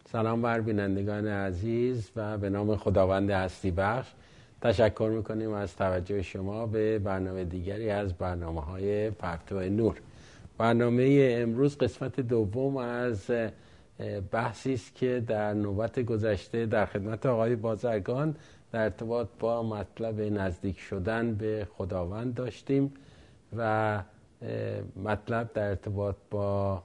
سلام بر بینندگان عزیز و به نام خداوند هستی بخش تشکر میکنیم از توجه شما به برنامه دیگری از برنامه‌های پرتو نور. برنامه امروز قسمت دوم از بحثی است که در نوبت گذشته در خدمت آقای بازرگان در ارتباط با مطلب نزدیک شدن به خداوند داشتیم و مطلب در ارتباط با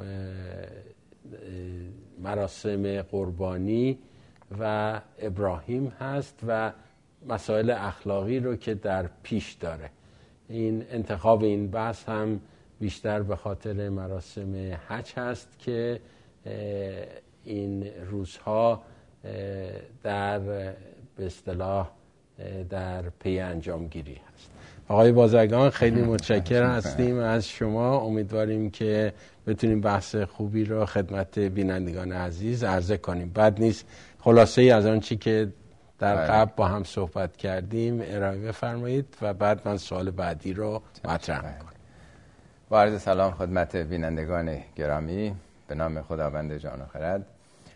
مراسم قربانی و ابراهیم هست و مسائل اخلاقی رو که در پیش داره. این انتخاب این بحث هم بیشتر به خاطر مراسم حج هست که این روزها در به اصطلاح در پی انجام گیری هست. آقای بازرگان خیلی متشکرم هستیم از شما. امیدواریم که بتونیم بحث خوبی رو خدمت بینندگان عزیز عرضه کنیم. بعد نیست خلاصه ای از آن چی که در قبل با هم صحبت کردیم ارائه بفرمایید و بعد من سوال بعدی رو مطرح میکنم. با عرض سلام خدمت بینندگان گرامی به نام خداوند جان و خرد.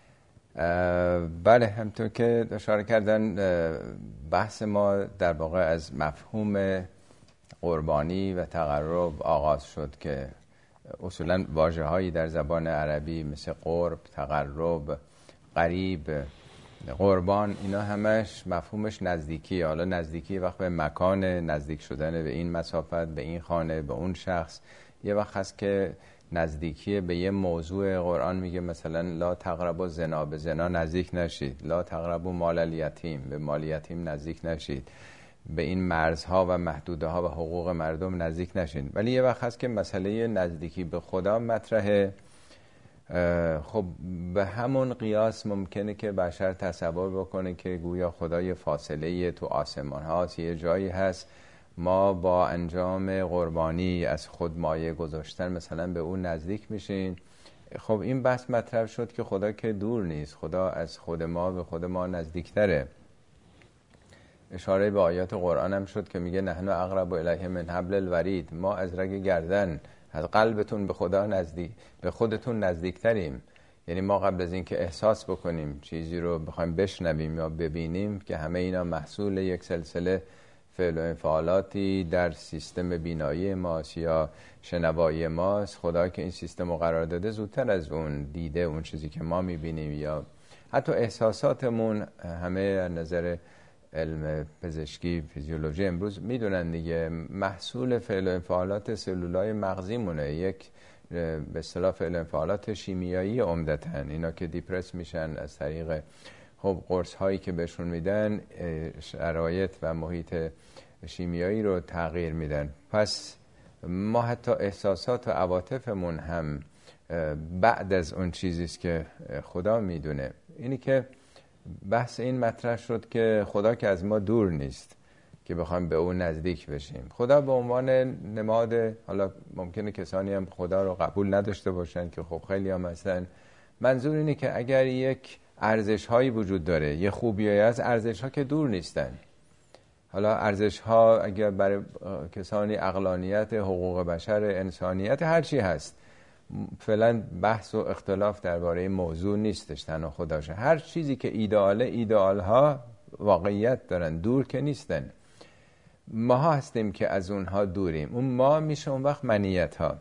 بله، همطور که اشاره کردن بحث ما در واقع از مفهوم قربانی و تقرب آغاز شد که اصولا واژه‌هایی در زبان عربی مثل قرب، تقرب، قریب، قربان، اینا همش مفهومش نزدیکی. حالا نزدیکی وقت به مکان، نزدیک شدن به این مسافت، به این خانه، به اون شخص. یه وقت هست که نزدیکی به یه موضوع قرآن میگه مثلا لا تقربوا زنا، به زنا نزدیک نشید. لا تقربوا مال الیتیم، به مال یتیم نزدیک نشید. به این مرزها و محدوده ها و حقوق مردم نزدیک نشید. ولی یه وقت هست که مسئله نزدیکی به خدا مطرحه. خب به همون قیاس ممکنه که بشر تصور بکنه که گویا خدای فاصله تو آسمان هاست، یه جایی هست ما با انجام قربانی از خود مایه گذاشتن مثلا به اون نزدیک میشین. خب این بحث مطرح شد که خدا که دور نیست، خدا از خود ما به خود ما نزدیکتره. اشاره به آیات قرآن هم شد که میگه نحن اقرب الیه من حبل الورید، ما از رگ گردن، از قلبتون به خدا به خودتون نزدیکتریم. یعنی ما قبل از اینکه احساس بکنیم چیزی رو بخوایم بشنویم یا ببینیم که همه اینا محصول یک سلسله فعل و انفعالاتی در سیستم بینایی ماست یا شنوایی ماست. خدا که این سیستم رو قرار داده زودتر از اون دیده اون چیزی که ما میبینیم یا حتی احساساتمون. همه از نظر علم پزشکی فیزیولوژی امروز میدونن دیگه محصول فعل و انفعالات سلولای مغزی مونه. یک به اصطلاح فعل و انفعالات شیمیایی عمدتاً. اینا که دیپرس میشن از طریق خب قرص هایی که بهشون میدن شرایط و محیط شیمیایی رو تغییر میدن. پس ما حتی احساسات و عواطفمون هم بعد از اون چیزیست که خدا میدونه. اینی که بحث این مطرح شد که خدا که از ما دور نیست که بخوایم به اون نزدیک بشیم. خدا به عنوان نماد، حالا ممکنه کسانی هم خدا رو قبول نداشته باشن که خب خیلی هم هستن. منظور اینه که اگر یک ارزش هایی وجود داره، یه خوبیایی از ارزش ها که دور نیستن. حالا ارزش ها اگر برای کسانی عقلانیت، حقوق بشر، انسانیت، هر چی هست، فعلا بحث و اختلاف درباره موضوع نیستش، تنها خداشه. هر چیزی که ایدئاله، ایدئال ها واقعیت دارن، دور که نیستن. ما هستیم که از اونها دوریم. اون ما میشه اون وقت منیت ها،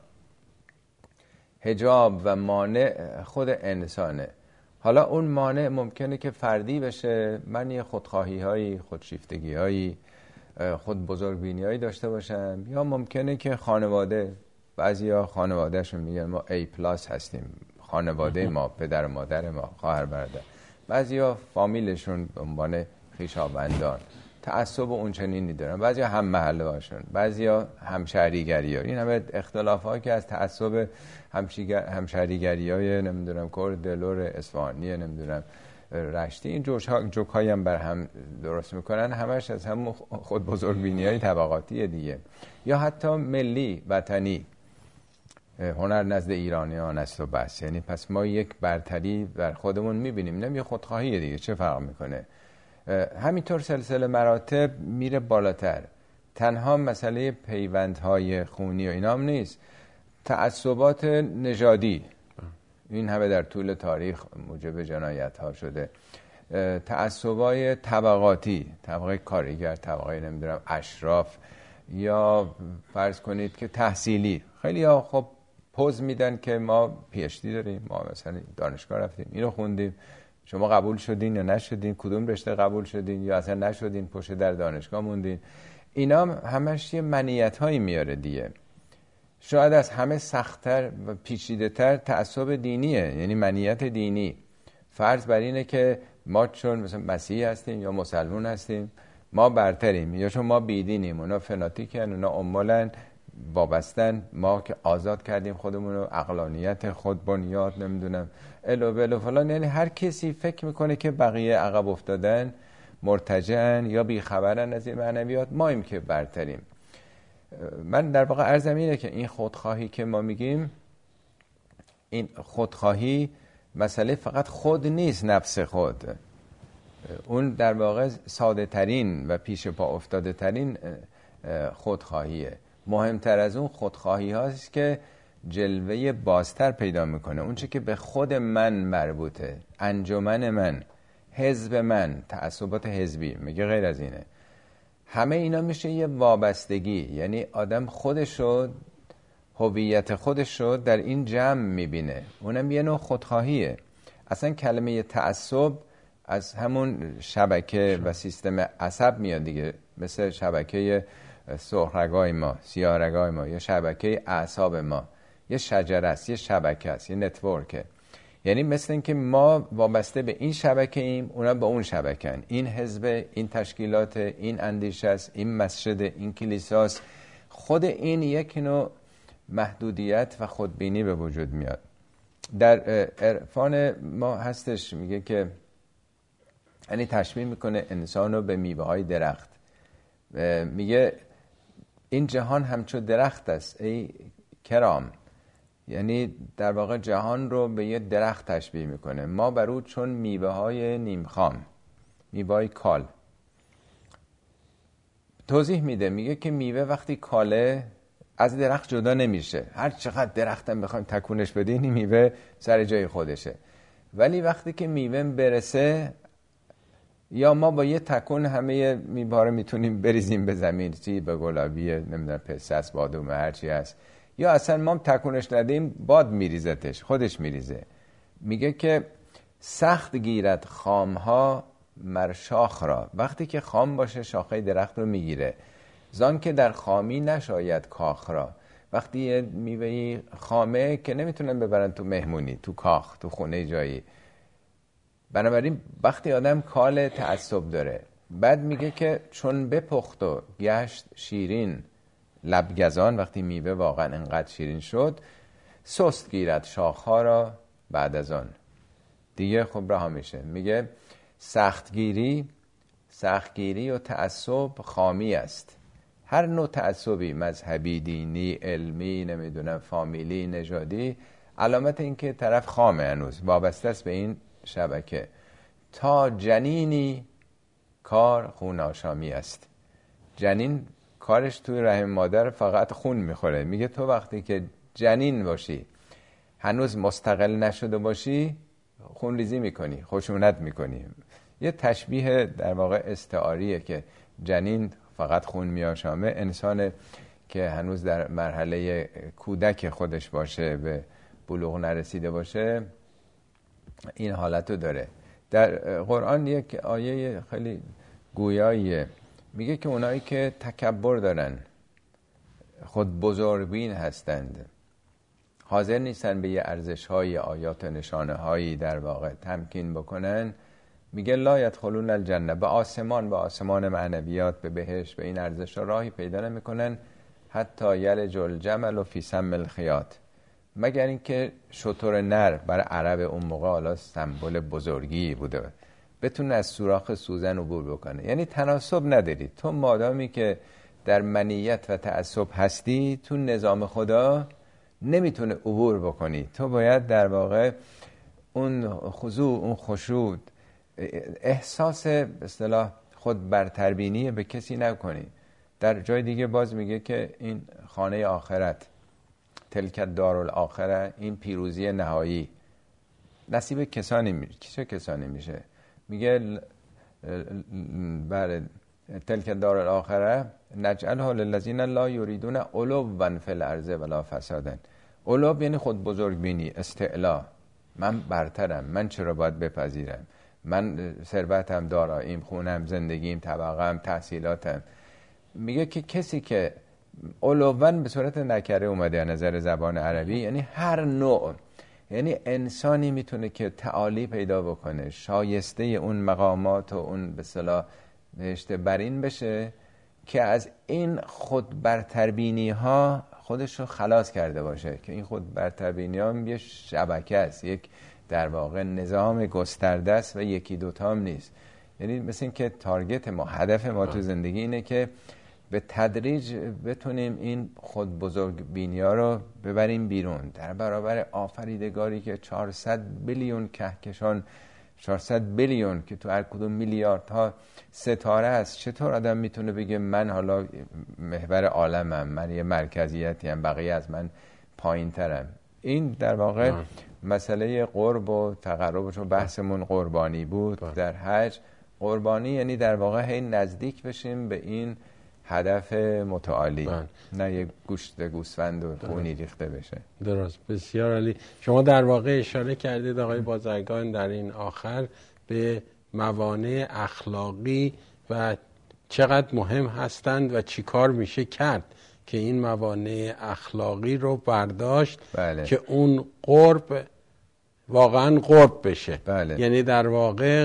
حجاب و مانع خود انسانه. حالا اون مانع ممکنه که فردی بشه، من یه خودخواهی هایی، خودشیفتگی هایی، خود بزرگبینی هایی داشته باشم، یا ممکنه که خانواده، بعضیا خانوادهشون میگن ما A+ هستیم، خانواده ما، پدر و مادر ما، خواهر برادر. بعضیا فامیلشون به عنوان خویشاوندان تعصب اون چنینی دارن، بعضیا هم محله هاشون، بعضیا همشهریگری ها. این همه اختلافات که از تعصب همشهریگری های نمیدونم کرد، دلور، اصفهانی، نمیدونم رشتی، این جوک هایی هم بر هم درست میکنن، همش از هم خود بزرگبینی های طبقاتی دیگه. یا حتی ملی، وطنی، هنر نزد ایرانیان است و بس. یعنی پس ما یک برتری در خودمون میبینیم، نمیه خودخواهی دیگه، چه فرق میکنه؟ همینطور سلسله مراتب میره بالاتر. تنها مسئله پیوندهای خونی و اینام نیست، تعصبات نژادی این همه در طول تاریخ موجب جنایت ها شده. تعصبای طبقاتی، طبقه کارگر، طبقه نمیدونم اشراف، یا فرض کنید که تحصیلی، خیلی ها خب پوز میدن که ما PhD داریم، ما مثلا دانشگاه رفتیم، اینو خوندیم، شما قبول شدین یا نشدین، کدوم رشته قبول شدین یا اصلا نشدین، پشت در دانشگاه موندین. اینا همش یه منیت هایی میاره دیگه. شاید از همه سخت‌تر و پیچیده‌تر تعصب دینیه، یعنی منیت دینی. فرض بر اینه که ما چون مثلا مسیحی هستیم یا مسلمان هستیم ما برتریم، یا چون ما بیدینیم اونا فناتیکن، اونا عمالن وابستن، ما که آزاد کردیم خودمون رو، عقلانیت خود بنیاد نمیدونم الو بلو فلان. یعنی هر کسی فکر میکنه که بقیه عقب افتادن، مرتجعن یا بیخبرن از این معنویات، ماییم که برتریم. من در واقع عرضم اینه که این خودخواهی که ما میگیم، این خودخواهی مسئله فقط خود نیست، نفس خود، اون در واقع ساده ترین و پیش پا افتاده ترین خودخواهیه. مهمتر از اون خودخواهی هاست که جلوه بازتر پیدا میکنه، اون چه که به خود من مربوطه، انجمن من، حزب من، تعصبات حزبی، میگه غیر از اینه. همه اینا میشه یه وابستگی، یعنی آدم خودشو، هویت خودشو در این جمع میبینه، اونم یه نوع خودخواهیه. اصلا کلمه تعصب از همون شبکه و سیستم عصب میاد دیگه، مثل شبکه سرخرگای ما، سیاهرگای ما، یا شبکه اعصاب ما، یه شجره است، یه شبکه است، یه نتورکه. یعنی مثل این که ما وابسته به این شبکه ایم، اونا به اون شبکن، این حزب، این تشکیلات، این اندیشه است، این مسجد، این کلیساست. خود این یک نوع محدودیت و خودبینی به وجود میاد. در عرفان ما هستش، میگه که یعنی تشبیه میکنه انسان رو به میوه های درخت، میگه این جهان همچو درخت است ای کرام، یعنی در واقع جهان رو به یه درخت تشبیه میکنه، ما بر او چون میوه های نیمخام، میوه های کال. توضیح میده، میگه که میوه وقتی کاله از درخت جدا نمیشه، هر چقدر درختم بخوایم تکونش بدین این میوه سر جای خودشه. ولی وقتی که میوه برسه، یا ما با یه تکون همه میوه رو میتونیم بریزیم به زمین، چی به گلابی نمیدونم پسته است، بادومه، هر چی هست، یا اصلا ما تکونش ندیم باد میریزتش، خودش میریزه. میگه که سخت گیرد خامها مر شاخ را، وقتی که خام باشه شاخه درخت رو میگیره، زان که در خامی نشاید کاخ را. وقتی یه میوهی خامه که نمیتونن ببرن تو مهمونی، تو کاخ، تو خونه جایی. بنابراین وقتی آدم کال تعصب داره، بعد میگه که چون بپخت و گشت شیرین لبگزان، وقتی میوه واقعا انقدر شیرین شد، سست گیرد شاخها را بعد از آن، دیگه خب رها میشه. میگه سختگیری و تعصب خامی است. هر نوع تعصبی، مذهبی، دینی، علمی، نمیدونم فامیلی، نژادی، علامت این که طرف خامه، هنوز وابسته است به این شبکه. تا جنینی کار خون آشامی است. جنین کارش توی رحم مادر فقط خون میخوره. میگه تو وقتی که جنین باشی، هنوز مستقل نشده باشی، خون ریزی میکنی، خشونت میکنی. یه تشبیه در واقع استعاریه که جنین فقط خون میآشامه، انسان که هنوز در مرحله کودک خودش باشه، به بلوغ نرسیده باشه، این حالتو داره. در قرآن یک آیه خیلی گویاییه، میگه که اونایی که تکبر دارن، خود بزرگبین هستند، حاضر نیستن به یه ارزش‌های، آیات و نشانه‌هایی در واقع تمکین بکنن، میگه لا یدخلون الجنه، به آسمان معنویات، به بهشت، به این ارزش‌ها راهی پیدا نمی‌کنن، حتی یلج الجمل فی سم الخیاط، مگر اینکه شتر نر، برای عرب اون موقع حالا سمبل بزرگی بوده، بتونه از سوراخ سوزن عبور بکنه. یعنی تناسب نداری تو، مادامی که در منیت و تعصب هستی، تو نظام خدا نمیتونه عبور بکنی. تو باید در واقع اون خضوع، اون خشوع، احساس به اصطلاح خود برتربینی به کسی نکنی. در جای دیگه باز میگه که این خانه آخرت، تلک دار الاخره، این پیروزی نهایی، نصیب کسانی میشه. چه کسانی میشه؟ میگه بله تلک دار الاخره نجعلها للذین لا یریدون علوا فی الارض ولا فسادا. علو یعنی خود بزرگ بینی، استعلا، من برترم، من چرا باید بپذیرم، من ثروتم، داراییم، خونم، زندگیم، طبقم، تحصیلاتم. میگه که کسی که علوا به صورت نکره اومده از نظر زبان عربی، یعنی هر نوع، یعنی انسانی میتونه که تعالی پیدا بکنه، شایسته اون مقامات و اون به اصطلاح بهشت برین بشه که از این خود برتربینی ها خودش رو خلاص کرده باشه. که این خود برتربینی ها یه شبکه است، یک در واقع نظام گسترده است و یکی دوتا هم نیست. یعنی مثل این که تارگت ما، هدف ما تو زندگی اینه که به تدریج بتونیم این خود بزرگ بینی ها رو ببریم بیرون در برابر آفریدگاری که 400 بیلیون کهکشان، 400 بیلیون که تو هر کدوم میلیاردها ستاره است. چطور آدم میتونه بگه من حالا محور عالمم، من یه مرکزیتی ام، بقیه از من پایین ترم؟ این در واقع مسئله قرب و تقرب، چون بحثمون قربانی بود در حج. قربانی یعنی در واقع هی نزدیک بشیم به این هدف متعالی، نه یه گوشت گوسفند و خونی ریخته بشه. درست، بسیار عالی. شما در واقع اشاره کردید آقای بازرگان در این آخر به موانع اخلاقی و چقدر مهم هستند و چی کار میشه کرد که این موانع اخلاقی رو برداشت. بله. که اون قرب واقعا قرب بشه. بله. یعنی در واقع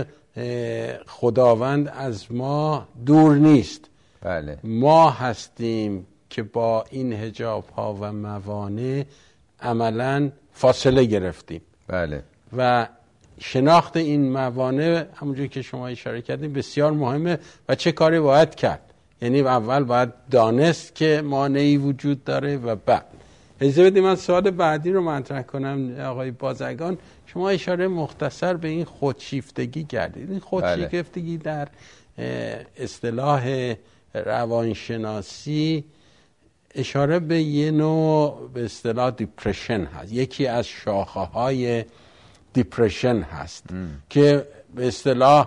خداوند از ما دور نیست. بله. ما هستیم که با این حجاب ها و موانع عملا فاصله گرفتیم. بله. و شناخت این موانع همونجور که شما اشاره کردیم بسیار مهمه. و چه کاری باید کرد؟ یعنی اول باید دانست که مانعی وجود داره و بعد. اجازه بدید من سوال بعدی رو مطرح کنم. آقای بازرگان، شما اشاره مختصر به این خودشیفتگی کردید. این خودشیفتگی در اصطلاح روانشناسی اشاره به یه نوع به اصطلاح دیپرشن هست. یکی از شاخه های دیپرشن هست که به اصطلاح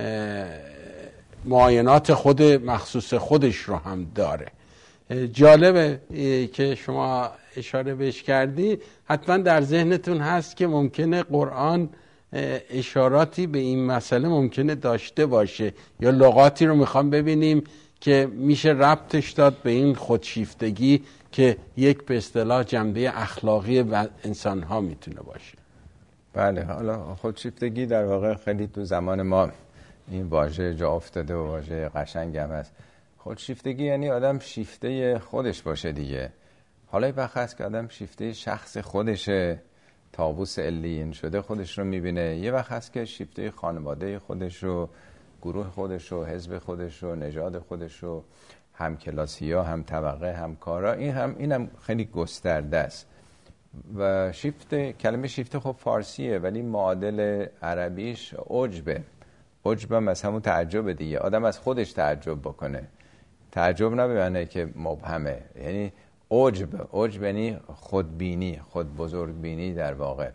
معاینات خود مخصوص خودش رو هم داره. جالبه که شما اشاره بهش کردی. حتما در ذهنتون هست که ممکنه قرآن اشاراتی به این مسئله ممکنه داشته باشه، یا لغاتی رو میخوام ببینیم که میشه ربطش داد به این خودشیفتگی که یک به اصطلاح جنبه اخلاقی انسان ها میتونه باشه. بله. حالا خودشیفتگی در واقع خیلی تو زمان ما این واژه جا افتاده و واژه قشنگ هم هست. خودشیفتگی یعنی آدم شیفته خودش باشه دیگه. حالا یه وقت هست که آدم شیفته شخص خودشه، طاووس علیین شده خودش رو میبینه. یه وقت هست که شیفته خانواده خودش رو، گروه خودش رو، حزب خودش رو، نژاد خودش رو، هم کلاسی‌ها، هم طبقه، هم کارا. اینم خیلی گسترده است. و کلمه شیفته خب فارسیه، ولی معادل عربیش عجبه. عجبم از همون تعجب دیگه. آدم از خودش تعجب بکنه. تعجب نه به معنی که مبهمه، یعنی عجب یعنی خودبینی، خود بزرگبینی در واقع.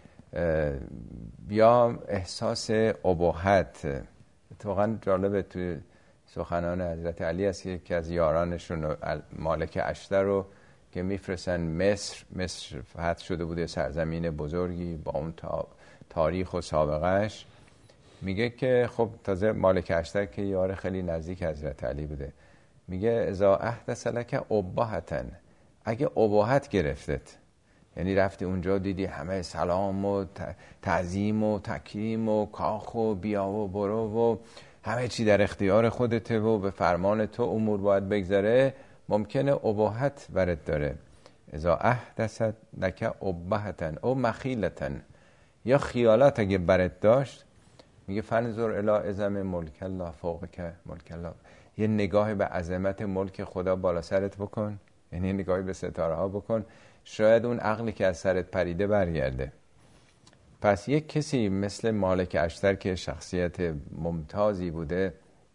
یا احساس اباحت. اتفاقا جالبه توی سخنان حضرت علی است که از یارانشون مالک اشتر رو که میفرستن مصر فتح شده بوده، سرزمین بزرگی با اون تاریخ و سابقهش. میگه که خب تازه مالک اشتر که یار خیلی نزدیک حضرت علی بوده، میگه اذا احدث لک اباحتن، اگه اباحت گرفتت، یعنی رفتی اونجا دیدی همه سلام و تعظیم و تکریم و کاخ و بیا و برو و همه چی در اختیار خودته و به فرمان تو امور باید بگذره، ممکنه اباحت برات داره. اذا احدث لک اباحتن او مخیلتن، یا خیالات اگه برات داشت، میگه فنظر الی عظم ملک الله فوقک ملک الله، یه نگاه به عظمت ملک خدا بالا سرت بکن، یعنی نگاهی به ستاره ها بکن، شاید اون عقلی که از سرت پریده برگرده. پس یک کسی مثل مالک اشتر که شخصیت ممتازی بوده،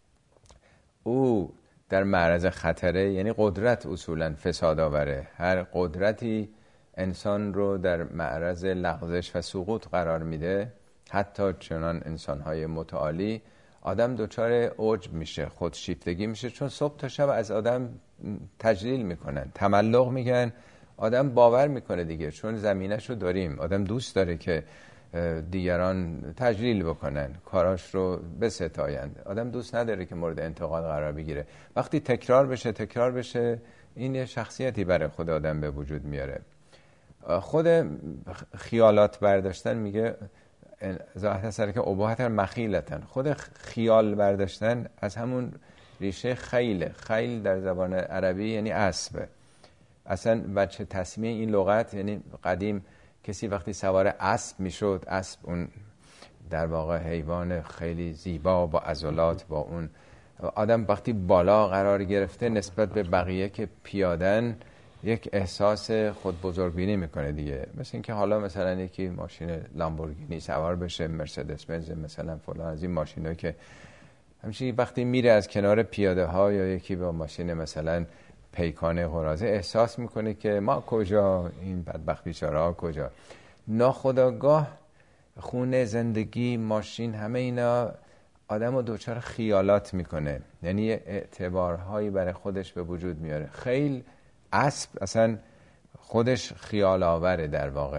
او در معرض خطره، یعنی قدرت اصولا فساد آوره. هر قدرتی انسان رو در معرض لغزش و سقوط قرار میده، حتی چنان انسانهای متعالی، آدم دچار عجب میشه، خودشیفتگی میشه، چون صبح تا شب از آدم تجلیل میکنن، تملق میگن. آدم باور میکنه دیگه، چون زمینش رو داریم. آدم دوست داره که دیگران تجلیل بکنن، کاراش رو بستایند. آدم دوست نداره که مورد انتقاد قرار بگیره. وقتی تکرار بشه این یه شخصیتی برای خود آدم به وجود میاره. خود خیالات برداشتن میگه ظاهر سر که اباحت مخیلتن. خود خیال برداشتن از همون ریشه خیل در زبان عربی یعنی اسب. اصلا بچه تسمیه این لغت یعنی قدیم کسی وقتی سوار اسب میشد، اسب اون در واقع حیوان خیلی زیبا با عضلات، با اون آدم وقتی بالا قرار گرفته نسبت به بقیه که پیادن یک احساس خود بزرگبینی میکنه دیگه. مثل اینکه حالا مثلا یکی ماشین لامبورگینی سوار بشه، مرسدس بنز مثلا فلان، از این ماشینایی که همچنین وقتی میره از کنار پیاده ها یا یکی با ماشین مثلا پیکان قراضه احساس میکنه که ما کجا، این بدبخت بیچاره‌ها کجا. ناخودآگاه خونه، زندگی، ماشین، همه اینا آدمو دوچار خیالات میکنه، یعنی اعتبارهایی برای خودش به وجود میاره. خیل، اسب اصلا خودش خیال آوره در واقع.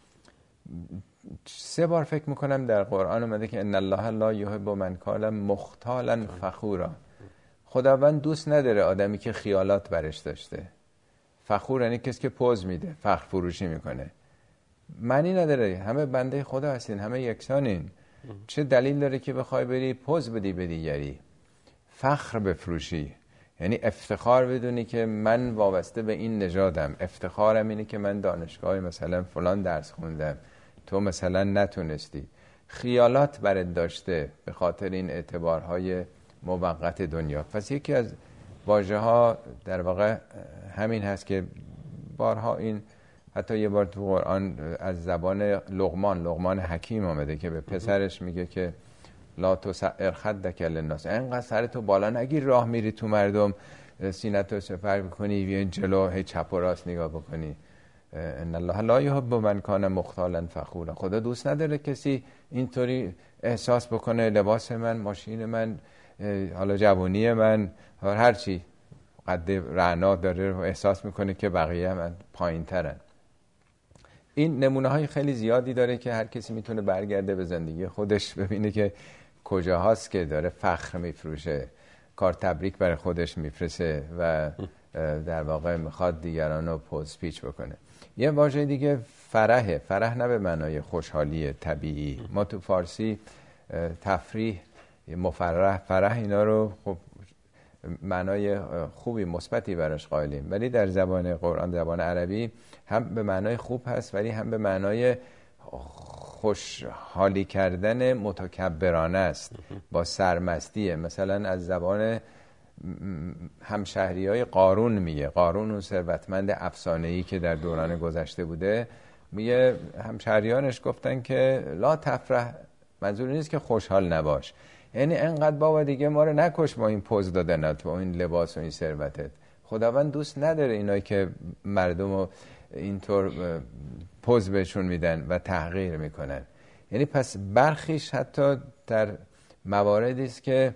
3 بار فکر میکنم در قرآن اومده که ان الله لا یحب من کان مختالا فخورا. خداوند دوست نداره آدمی که خیالات برش داشته. فخور یعنی کسی که پوز میده، فخر فروشی میکنه. معنی نداره، همه بنده خدا هستین، همه یکسانین. چه دلیل داره که بخوای بری پوز بدی به دیگری، فخر بفروشی؟ یعنی افتخار بدونی که من وابسته به این نژادم، افتخارم اینه که من دانشگاه مثلا فلان درس خوندم، تو مثلا نتونستی. خیالات برات داشته به خاطر این اعتبارهای موقت دنیا. پس یکی از واژه ها در واقع همین هست که بارها این حتی یه بار تو قرآن از زبان لقمان حکیم آمده که به پسرش میگه که لا تسعر خدک للناس، اینقدر سرتو بالا نگیر راه میری تو مردم سینتو سپر بکنی بیان جلو هی چپ و راست نگاه بکنی. ان الله لا یحب من کان مختالا فخورا. خدا دوست نداره کسی اینطوری احساس بکنه لباس من، ماشین من، حالا جوانی من، هر چی قد رعنا داره احساس میکنه که بقیه من پایین ترن. این نمونه های خیلی زیادی داره که هر کسی میتونه برگرده به زندگی خودش ببینه که کجاهاست که داره فخر میفروشه، کار تبریک برای خودش میفرسه و در واقع میخواد دیگران رو پوز پیچ بکنه. یه واژه دیگه فرح نه به معنای خوشحالی طبیعی. ما تو فارسی تفریح، مفرح، فرح اینا رو خب معنای خوبی مثبتی براش قائلیم، ولی در زبان قرآن، زبان عربی، هم به معنای خوب هست ولی هم به معنای خوشحالی کردن متکبرانه است، با سرمستیه. مثلا از زبان همشهریای قارون میگه، قارون اون ثروتمند افسانه‌ای که در دوران گذشته بوده، میگه همشهریانش گفتن که لا تفرح، منظور نیست که خوشحال نباش، یعنی انقدر بابا دیگه ما رو نکش با این پوز دادنت و این لباس و این ثروتت. خداوند دوست نداره اینایی که مردم رو اینطور پوز بهشون میدن و تحقیر میکنن. یعنی پس برخیش حتی در مواردی است که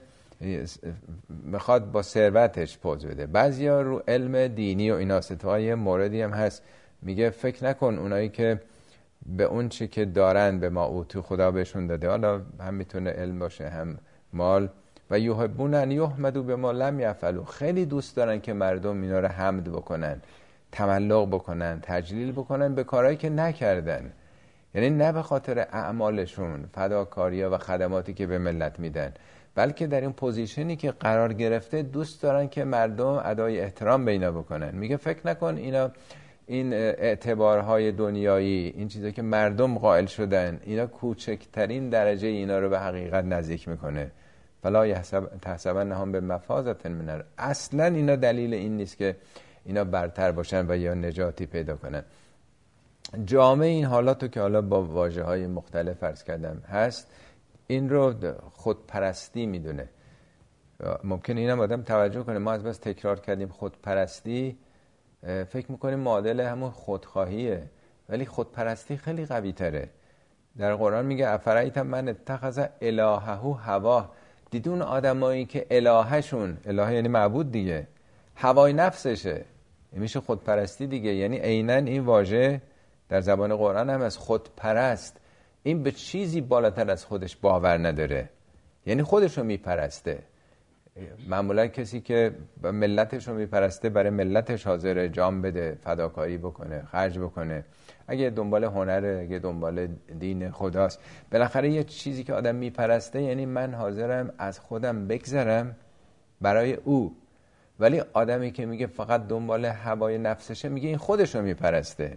میخواد با ثروتش پوز بده. بعضیا رو علم دینی و اینا ستوهای موردی هم هست، میگه فکر نکن اونایی که به اون چی که دارن به ما اوتو خدا بهشون داده، حالا هم میتونه علم باشه هم مال، و یحبون ان یحمدوا بما لم یفعلوا، خیلی دوست دارن که مردم اینا رو حمد بکنن، تملق بکنن، تجلیل بکنن به کارهایی که نکردن. یعنی نه به خاطر اعمالشون، فداکاری‌ها و خدماتی که به ملت میدن، بلکه در این پوزیشنی که قرار گرفته دوست دارن که مردم ادای احترام به اینا بکنن. میگه فکر نکن اینا، این اعتبارهای دنیایی، این چیزا که مردم قائل شدن، اینا کوچکترین درجه اینا رو به حقیقت نزدیک میکنه. فلا تحسبنهم بمفازة من النار. اصلا اینا دلیل این نیست که اینا برتر باشن و یا نجاتی پیدا کنن. جامعه این حالاتو که حالا با واژه‌های مختلف عرض کردم هست، این رو خودپرستی میدونه. ممکن اینم آدم توجه کنه، ما از بس تکرار کردیم خودپرستی، فکر میکنیم معادل همون خودخواهیه، ولی خودپرستی خیلی قوی تره. در قرآن میگه افرایت من اتخذ الهه هواه، دیدون آدمایی که الهشون، اله یعنی معبود دیگه، هوای نفسشه، میشه خودپرستی دیگه. یعنی عیناً این واژه در زبان قرآن هم از خودپرست، این به چیزی بالاتر از خودش باور نداره، یعنی خودش رو میپرسته. معمولا کسی که ملتش رو میپرسته برای ملتش حاضر جام بده، فداکاری بکنه، خرج بکنه. اگه دنبال هنره، اگه دنبال دین خداست، بالاخره یه چیزی که آدم میپرسته یعنی من حاضرم از خودم بگذرم برای او. ولی آدمی که میگه فقط دنبال هوای نفسشه، میگه این خودش رو میپرسته.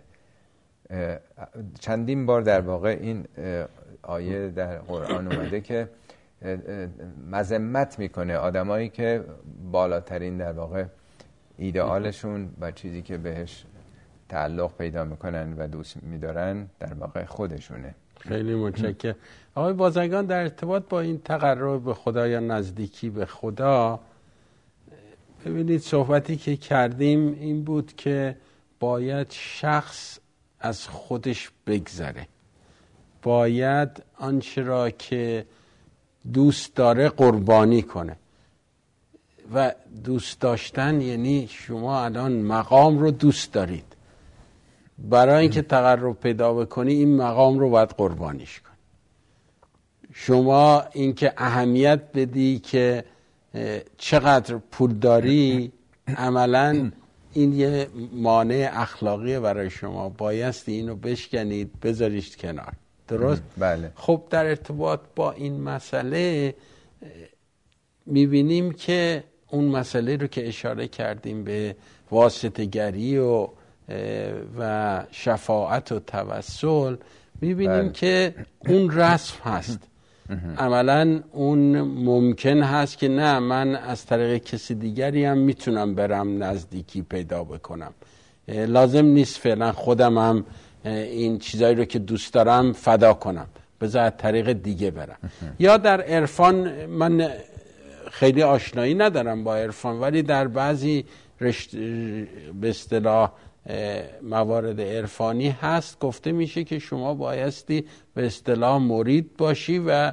چندین بار در واقع این آیه در قرآن اومده که مذمت میکنه آدمایی که بالاترین در واقع ایدئالشون و چیزی که بهش تعلق پیدا میکنن و دوست میدارن در واقع خودشونه. خیلی متشکرم. آقای بازرگان، در ارتباط با این تقرب به خدا یا نزدیکی به خدا، ببینید صحبتی که کردیم این بود که باید شخص از خودش بگذره، باید آنچه را که دوست داره قربانی کنه. و دوست داشتن یعنی شما الان مقام رو دوست دارید، برای اینکه تقرب پیدا بکنی این مقام رو باید قربانیش کنی. شما اینکه اهمیت بدی که چقدر پول داری، عملاً این یه مانع اخلاقیه برای شما، بایستی اینو بشکنید بذاریش کنار. درست؟ بله. خب در ارتباط با این مسئله میبینیم که اون مسئله رو که اشاره کردیم به واسطه گری و شفاعت و توسل، میبینیم که اون رسم هست. عملا اون ممکن هست که نه، من از طریق کسی دیگری هم میتونم برم نزدیکی پیدا بکنم، لازم نیست فعلا خودم هم این چیزایی رو که دوست دارم فدا کنم، بذار از طریق دیگه برم. یا در عرفان، من خیلی آشنایی ندارم با عرفان، ولی در بعضی به اصطلاح موارد عرفانی هست گفته میشه که شما بایستی به اصطلاح مرید باشی و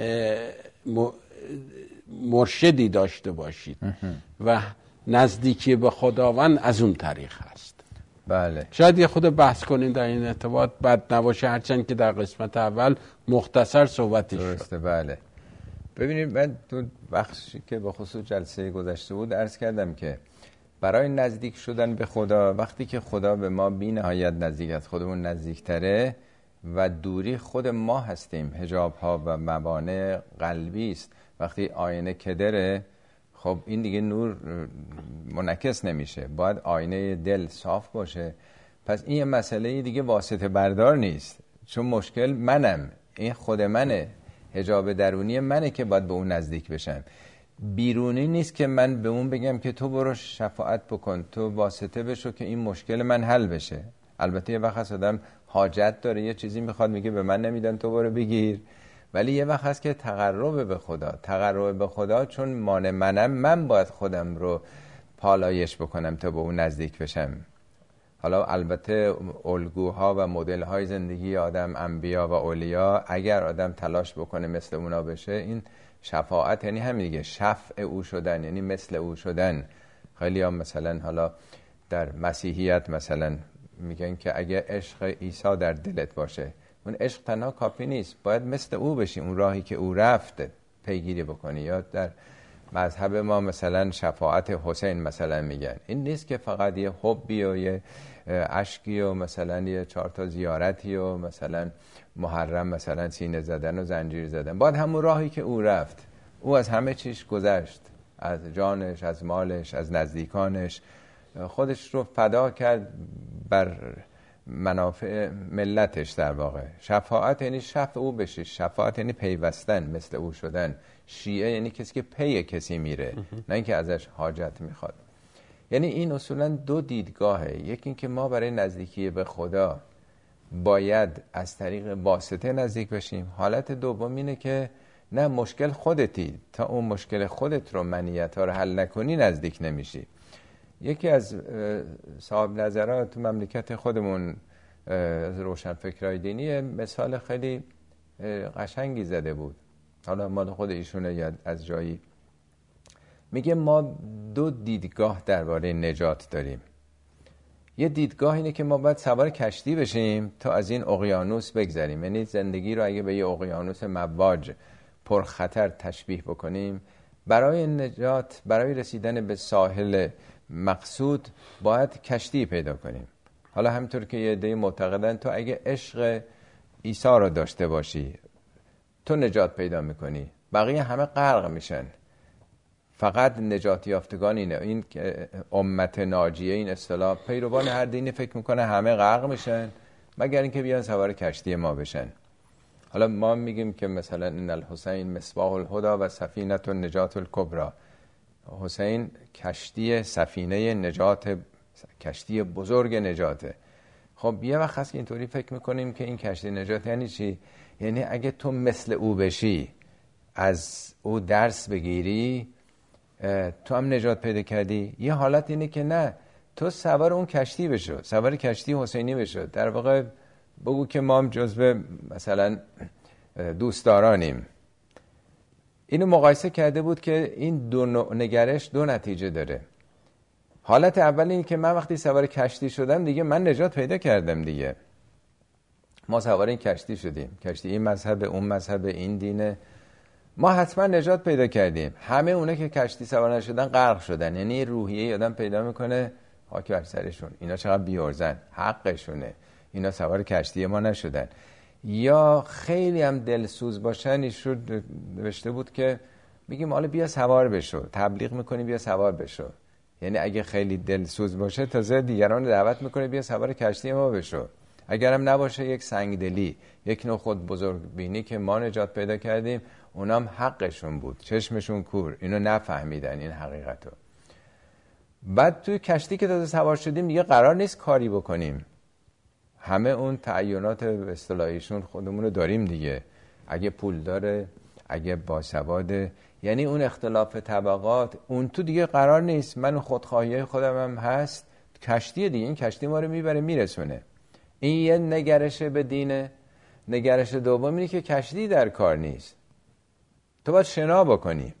مرشدی داشته باشید و نزدیکی به خداوند از اون طریق هست. بله. شاید یه خود بحث کنین در این ارتباط، بد نباشه، هرچند که در قسمت اول مختصر صحبتش شد. درسته. بله. ببینید، من تو بخشی که به خصوص جلسه گذشته بود عرض کردم که برای نزدیک شدن به خدا، وقتی که خدا به ما بی نهایت نزدیک است، خودمون نزدیکتره و دوری خود ما هستیم، حجاب ها و موانع قلبی است. وقتی آینه کدره، خب این دیگه نور منعکس نمیشه، باید آینه دل صاف باشه. پس این یه مسئله دیگه واسطه بردار نیست، چون مشکل منم، این خود منه، حجاب درونی منه که باید به اون نزدیک بشم. بیرونی نیست که من به اون بگم که تو برو شفاعت بکن، تو واسطه بشو که این مشکل من حل بشه. البته یه وقت هست آدم حاجت داره، یه چیزی میخواد، میگه به من نمیدن تو برو بگیر. ولی یه وقت هست که تقرب به خدا چون منم، من باید خودم رو پالایش بکنم تا به اون نزدیک بشم. حالا البته الگوها و مدل‌های زندگی آدم، انبیا و اولیا، اگر آدم تلاش بکنه مثل اونا بشه، این شفاعت یعنی همین دیگه، شفع او شدن، یعنی مثل او شدن. خیلی هم مثلا حالا در مسیحیت مثلا میگن که اگه عشق عیسی در دلت باشه، اون عشق تنها کافی نیست، باید مثل او بشی، اون راهی که او رفته پیگیری بکنی. یا در مذهب ما مثلا شفاعت حسین مثلا میگن، این نیست که فقط یه حبی و یه عشقی و مثلا یه 4 تا زیارتی و مثلا محرم مثلا سینه زدن و زنجیر زدن، باید همون راهی که او رفت. او از همه چیش گذشت، از جانش، از مالش، از نزدیکانش، خودش رو فدا کرد بر منافع ملتش. در واقع شفاعت یعنی شفع او بشی، شفاعت یعنی پیوستن، مثل او شدن. شیعه یعنی کسی که پی کسی میره، نه اینکه ازش حاجت میخواد. یعنی این اصولا دو دیدگاهه. یکی این که ما برای نزدیکی به خدا باید از طریق واسطه نزدیک بشیم. حالت دوم اینه که نه، مشکل خودتی، تا اون مشکل خودت رو، منیت ها رو حل نکنی نزدیک نمیشی. یکی از صاحب نظرات تو مملکت خودمون از روشنفکرای دینی مثال خیلی قشنگی زده بود، حالا مال خود ایشونه یا از جایی. میگه ما دو دیدگاه درباره نجات داریم. یه دیدگاه اینه که ما باید سوار کشتی بشیم تا از این اقیانوس بگذریم، یعنی زندگی رو اگه به یه اقیانوس مواج پرخطر تشبیه بکنیم، برای نجات، برای رسیدن به ساحل مقصود باید کشتی پیدا کنیم. حالا همینطور که یه عده معتقدن تو اگه عشق عیسی رو داشته باشی تو نجات پیدا میکنی، بقیه همه غرق میشن، فقط نجات یافتگان اینه. این امت ناجیه، این اصطلاح پیروان هر دینی فکر میکنه همه غرق میشن مگر اینکه بیان سوار کشتی ما بشن. حالا ما میگیم که مثلا ان الحسین مصباح الهدى و سفینه النجات الکبری، حسین کشتی سفینه نجات، کشتی بزرگ نجاته. خب یه وقت هست که اینطوری فکر میکنیم که این کشتی نجات یعنی چی؟ یعنی اگه تو مثل او بشی، از او درس بگیری، تو هم نجات پیدا کردی. یه حالت اینه که نه، تو سوار اون کشتی بشو، سوار کشتی حسینی بشو. در واقع بگو که ما هم جزو مثلا دوستدارانیم. اینو مقایسه کرده بود که این دو نگرش دو نتیجه داره. حالت اول این که من وقتی سوار کشتی شدم دیگه من نجات پیدا کردم دیگه. ما سوار این کشتی شدیم، کشتی این مذهب، اون مذهب، این دینه، ما حتما نجات پیدا کردیم. همه اونا که کشتی سوار نشدن غرق شدن. یعنی روحیه آدم پیدا میکنه خاک بر سرشون، اینا چقدر بی‌ارزن، حقشونه، اینا سوار کشتی ما نشدن. یا خیلی هم دلسوز باشن، ایشون نوشته بود که میگیم حالا بیا سوار بشو، تبلیغ میکنی بیا سوار بشو. یعنی اگه خیلی دلسوز باشه تازه دیگران دعوت میکنه بیا سوار کشتی ما بشو. اگرم نباشه یک سنگدلی، یک نوع خود بزرگ بینی که ما نجات پیدا کردیم، اونام حقشون بود، چشمشون کور، اینو نفهمیدن این حقیقتو. بعد توی کشتی که تازه سوار شدیم دیگه قرار نیست کاری بکنیم، همه اون تعینات به اصطلاحیشون خودمون رو داریم دیگه، اگه پول داره، اگه باسواده، یعنی اون اختلاف طبقات اون تو دیگه قرار نیست. من خودخواهی خودم هم هست، کشتی دیگه، این کشتی ما رو میبره میرسونه. این یه نگرش به دینه. نگرش دوم اینه که کشتی در کار نیست، تو باید شنا بکنی.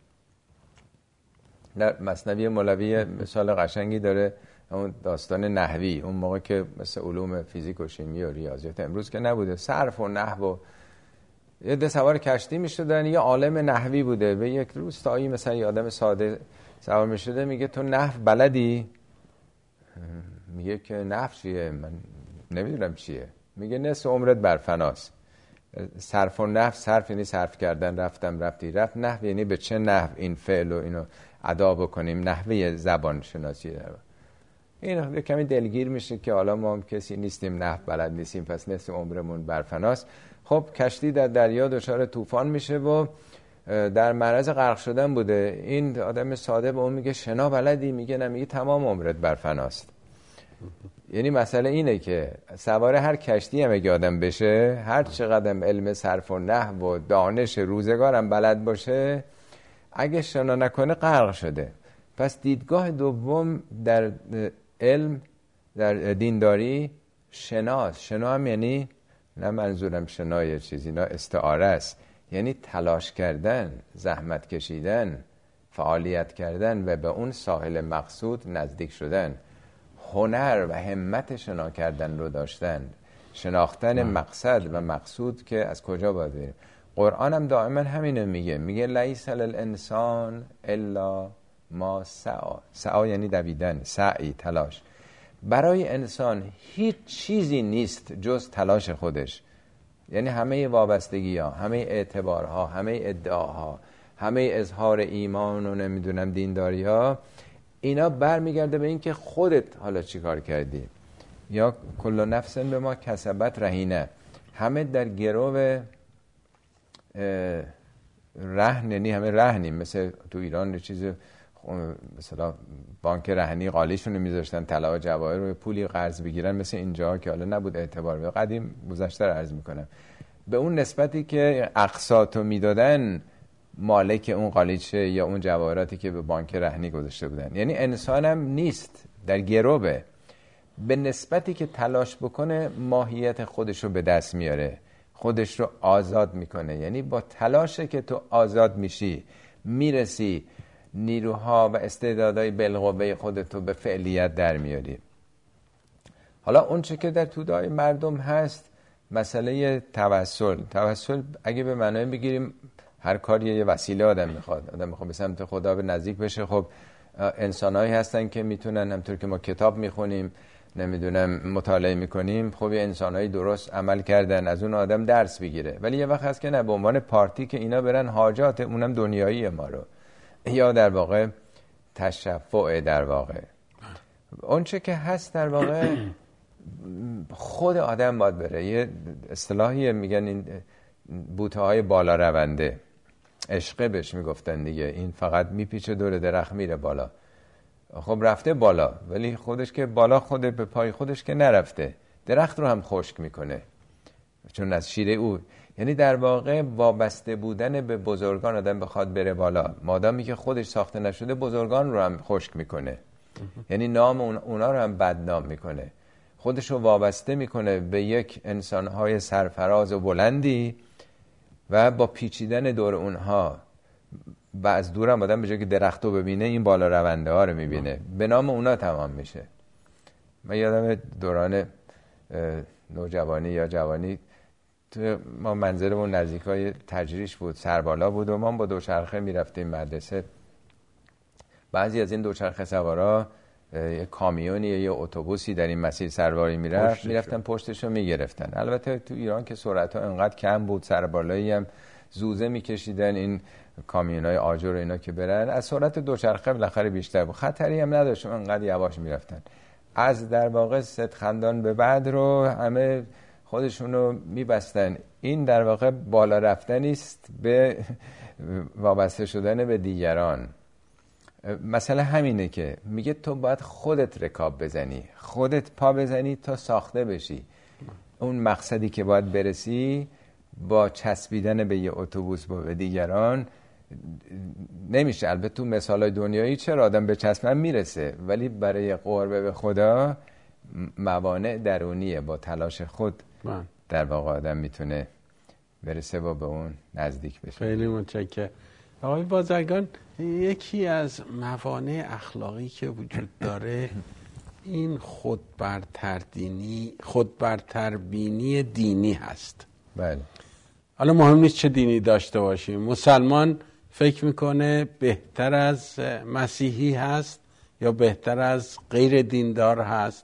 در مثنوی مولوی مثال قشنگی داره، اون داستان نحوی، اون موقع که مثل علوم فیزیک و شیمی و ریاضیات امروز که نبوده، صرف و نحو و یه ده سوار کشتی میشدن، یه عالم نحوی بوده به یک روستایی مثلا یه آدم ساده سوار میشده، میگه تو نحو بلدی؟ میگه که نحو چیه؟ من نمیدونم چیه. میگه نصف عمرت بر فناست. صرف و نحو، صرف یعنی صرف کردن، رفتم رفتی رفت، نحو یعنی به چه نحو این فعل و اینو ادا بکنیم، نحوه زبان شناسی. این کمی دلگیر میشه که حالا ما هم کسی نیستیم نحو بلد نیستیم، پس نصف عمرمون بر فناست. خب کشتی در دریا دچار طوفان میشه و در معرض غرق شدن بوده. این آدم ساده به اون میگه شنا بلدی؟ میگه نه. میگه تمام عمرت بر فناست. یعنی مسئله اینه که سوار هر کشتی هم اگه آدم بشه، هر چقدر علم صرف و نحو و دانش روزگارم بلد باشه، اگه شنا نکنه غرق شده. پس دیدگاه دوم در علم، در دینداری، شناست. شنا هم یعنی، نه منظورم شنای چیزی، نه استعاره است، یعنی تلاش کردن، زحمت کشیدن، فعالیت کردن و به اون ساحل مقصود نزدیک شدن. هنر و همت شنا کردن رو داشتن، شناختن مقصد و مقصود که از کجا باید بریم. قرآن هم دائما همینو میگه لیس للانسان الا ما سعی. سعی یعنی دویدن، سعی، تلاش. برای انسان هیچ چیزی نیست جز تلاش خودش. یعنی همه وابستگی ها، همه اعتبار ها، همه ادعاها، همه اظهار ایمان و نمیدونم دینداری ها، اینا برمیگرده به این که خودت حالا چی کار کردی. یا کل نفس به ما کسبت رهینه، همه در گرو رهن، یعنی همه رهنیم. مثل تو ایران چیز مثلا بانک رهنی قالیشون رو میذاشتن، طلا و جواهر رو پولی قرض بگیرن، مثل اینجا که حالا نبود اعتبار. به قدیم گذشته رو عرض میکنم، به اون نسبتی که اقساطو میدادن مالک اون قالیچه یا اون جواهراتی که به بانک رهنی گذاشته بودن. یعنی انسانم نیست در گروبه. به نسبتی که تلاش بکنه ماهیت خودش رو به دست میاره، خودش رو آزاد میکنه. یعنی با تلاشه که تو آزاد میشی، میرسی نیروها و استعدادهای بالقوه خودتو به فعلیت در میاری. حالا اون چه که در توده‌های مردم هست، مسئله توسل اگه به معنای بگیریم هر کاری یه وسیله آدم میخواد به سمت خدا به نزدیک بشه. خب انسانایی هستن که میتونن، همطور که ما کتاب میخونیم، نمیدونم مطالعه میکنیم، خب یه انسانایی درست عمل کردن، از اون آدم درس بگیره. ولی یه وقت هست که نه، به عنوان پارتی که اینا برن حاجات، اونم دنیایی ما رو، یا در واقع تشفع، در واقع اون چه که هست در واقع خود آدم باید بره. یه اصطلاحی میگن این بوته های بالا رونده، عشقه بهش میگفتن دیگه، این فقط میپیچه دور درخت میره بالا. خب رفته بالا، ولی خودش که بالا خود به پای خودش که نرفته، درخت رو هم خشک میکنه چون از شیره او. یعنی در واقع وابسته بودن به بزرگان آدم بخواد بره بالا، مادامی که خودش ساخته نشده بزرگان رو هم خشک میکنه، یعنی نام اونا رو هم بدنام میکنه، خودش رو وابسته میکنه به یک انسانهای سرفراز و بلندی و با پیچیدن دور اونها و از دور هم آدم به جای که درخت رو ببینه این بالا رونده ها رو میبینه، به نام اونا تمام میشه. من یادم دوران نوجوانی یا جوانی ما منزلمون نزدیکای تجریش بود، سربالا بود و ما با دوچرخه میرفتیم مدرسه. بعضی از این دوچرخه سوارا یه کامیونی یا یه اتوبوسی در این مسیر سواری میرفتن پشتشو میگرفتن. البته تو ایران که سرعت‌ها انقدر کم بود، سربالایی هم زوزه میکشیدن این کامیونای آجر و اینا که برن، از سرعت دوچرخه بالاخره بیشتر بود، خطری هم نداشت، انقدر یواش میرفتن. از در واقع صدخندان به بعد رو همه خودشونو میبستن. این در واقع بالا رفتنی است به وابسته شدن به دیگران. مسئله همینه که میگه تو باید خودت رکاب بزنی، خودت پا بزنی تا ساخته بشی. اون مقصدی که باید برسی با چسبیدن به یه اتوبوس به دیگران نمیشه. البته تو مثالای دنیایی چرا آدم به چسبن میرسه، ولی برای قرب به خدا موانع درونیه، با تلاش خود در واقع آدم میتونه برسه و به اون نزدیک بشه. خیلی متشکرم آقای بازرگان. یکی از موانع اخلاقی که وجود داره این خودبرتربینی دینی هست. بله. حالا مهم نیست چه دینی داشته باشیم، مسلمان فکر میکنه بهتر از مسیحی هست یا بهتر از غیر دیندار هست،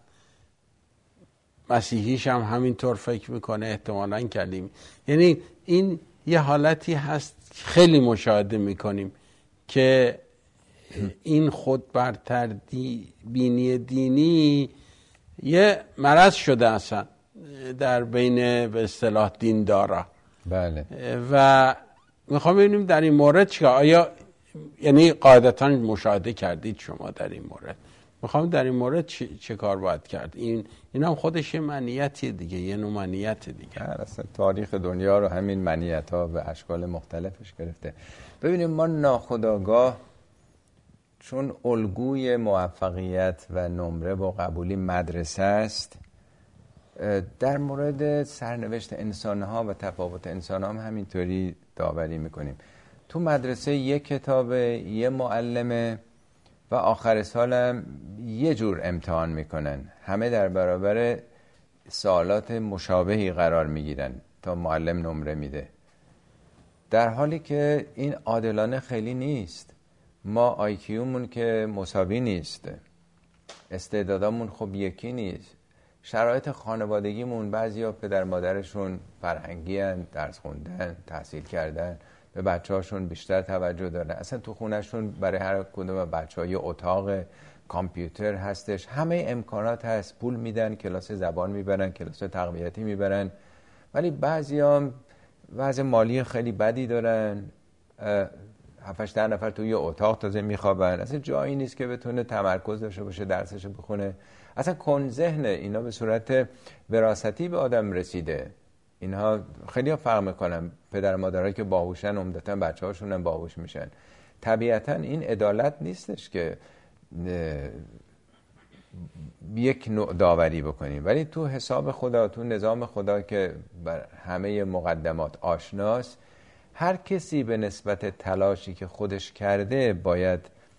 مسیحیش هم همینطور فکر میکنه احتمالاً کلیم. یعنی این یه حالتی هست خیلی مشاهده میکنیم که این خودبرتربینی دینی یه مرض شده اصلا در بین به اصطلاح دیندارا. بله. و میخوام ببینیم در این مورد چیکار، آیا یعنی قاعدتاً مشاهده کردید شما در این مورد، میخوام در این مورد چه کار باید کرد؟ این هم خودش یه منیتیه دیگه، یه نوع منیت دیگه. اصلا تاریخ دنیا رو همین منیت ها و اشکال مختلفش گرفته. ببینیم ما ناخودآگاه چون الگوی موفقیت و نمره و قبولی مدرسه است، در مورد سرنوشت انسانها و تفاوت انسانها هم همینطوری داوری میکنیم. تو مدرسه یک کتابه، یه معلمه و آخر سالم یه جور امتحان میکنن، همه در برابر سوالات مشابهی قرار میگیرن تا معلم نمره میده، در حالی که این عادلانه خیلی نیست. ما آیکیومون که مساوی نیست، استعدادامون خب یکی نیست، شرایط خانوادگیمون، بعضیا پدر مادرشون فرهنگی هن، درس خوندن، تحصیل کردن، به بچه هاشون بیشتر توجه دارن، اصلا تو خونهشون برای هر کدوم بچه ها یه اتاق کامپیوتر هستش، همه امکانات هست، پول میدن، کلاس زبان میبرن، کلاس تقویتی میبرن، ولی بعضی هم وضع مالی خیلی بدی دارن، 7-8 نفر تو یه اتاق تازه میخوابن، اصلا جایی نیست که بتونه تمرکز داشته باشه درسشو بخونه، اصلا کن ذهنه. اینا به صورت وراثتی به آدم رسیده. اینها خیلی ها فرق میکنن، پدر مادرایی که باهوشن عمدتاً بچه‌هاشون هم باهوش میشن. طبیعتاً این عدالت نیستش که یک نوع داوری بکنیم، ولی تو حساب خدا، تو نظام خدا که بر همه مقدمات آشناست، هر کسی به نسبت تلاشی که خودش کرده باید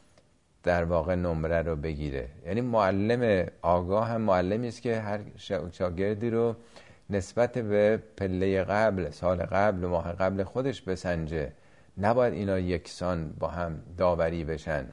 در واقع نمره رو بگیره. یعنی معلم آگاه هم معلمی است که هر شاگردی رو نسبت به پله قبل، سال قبل، ماه قبل خودش بسنجه. نباید اینا یکسان با هم داوری بشن.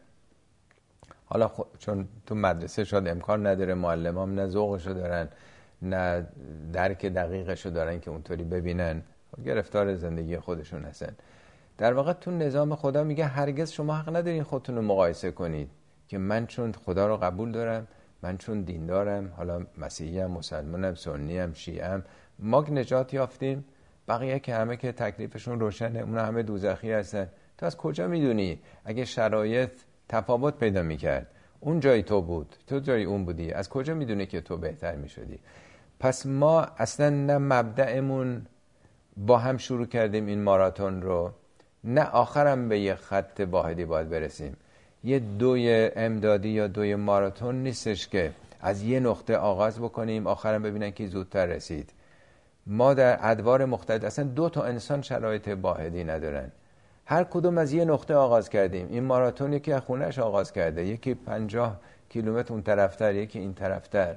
حالا چون تو مدرسه شاید امکان نداره، معلمام نه ذوقشو دارن نه درک دقیقشو دارن که اونطوری ببینن، گرفتار زندگی خودشون هستن. در واقع تو نظام خدا میگه هرگز شما حق ندارین خودتون رو مقایسه کنید که من چون خدا رو قبول دارم، من چون دین دارم، حالا مسیحی ام، مسلمانم، سنی ام، شیعه ام، ما نجات یافتیم، بقیه که همه که تکلیفشون روشنه، اونا همه دوزخی هستن. تو از کجا میدونی؟ اگه شرایط تفاوت پیدا میکرد، اون جای تو بود، تو جای اون بودی، از کجا میدونی که تو بهتر میشدی؟ پس ما اصلا نه مبدأمون با هم شروع کردیم این ماراتون رو، نه آخرم به یه خط واحدی باید برسیم. یه دوی امدادی یا دوی ماراتون نیستش که از یه نقطه آغاز بکنیم آخرم ببینن که زودتر رسید. ما در ادوار مختلف، اصلا دو تا انسان شرایط واحدی ندارن، هر کدوم از یه نقطه آغاز کردیم. این ماراتون یکی از خونه‌اش آغاز کرده، یکی 50 کیلومتر اون طرفتر، یکی این طرفتر.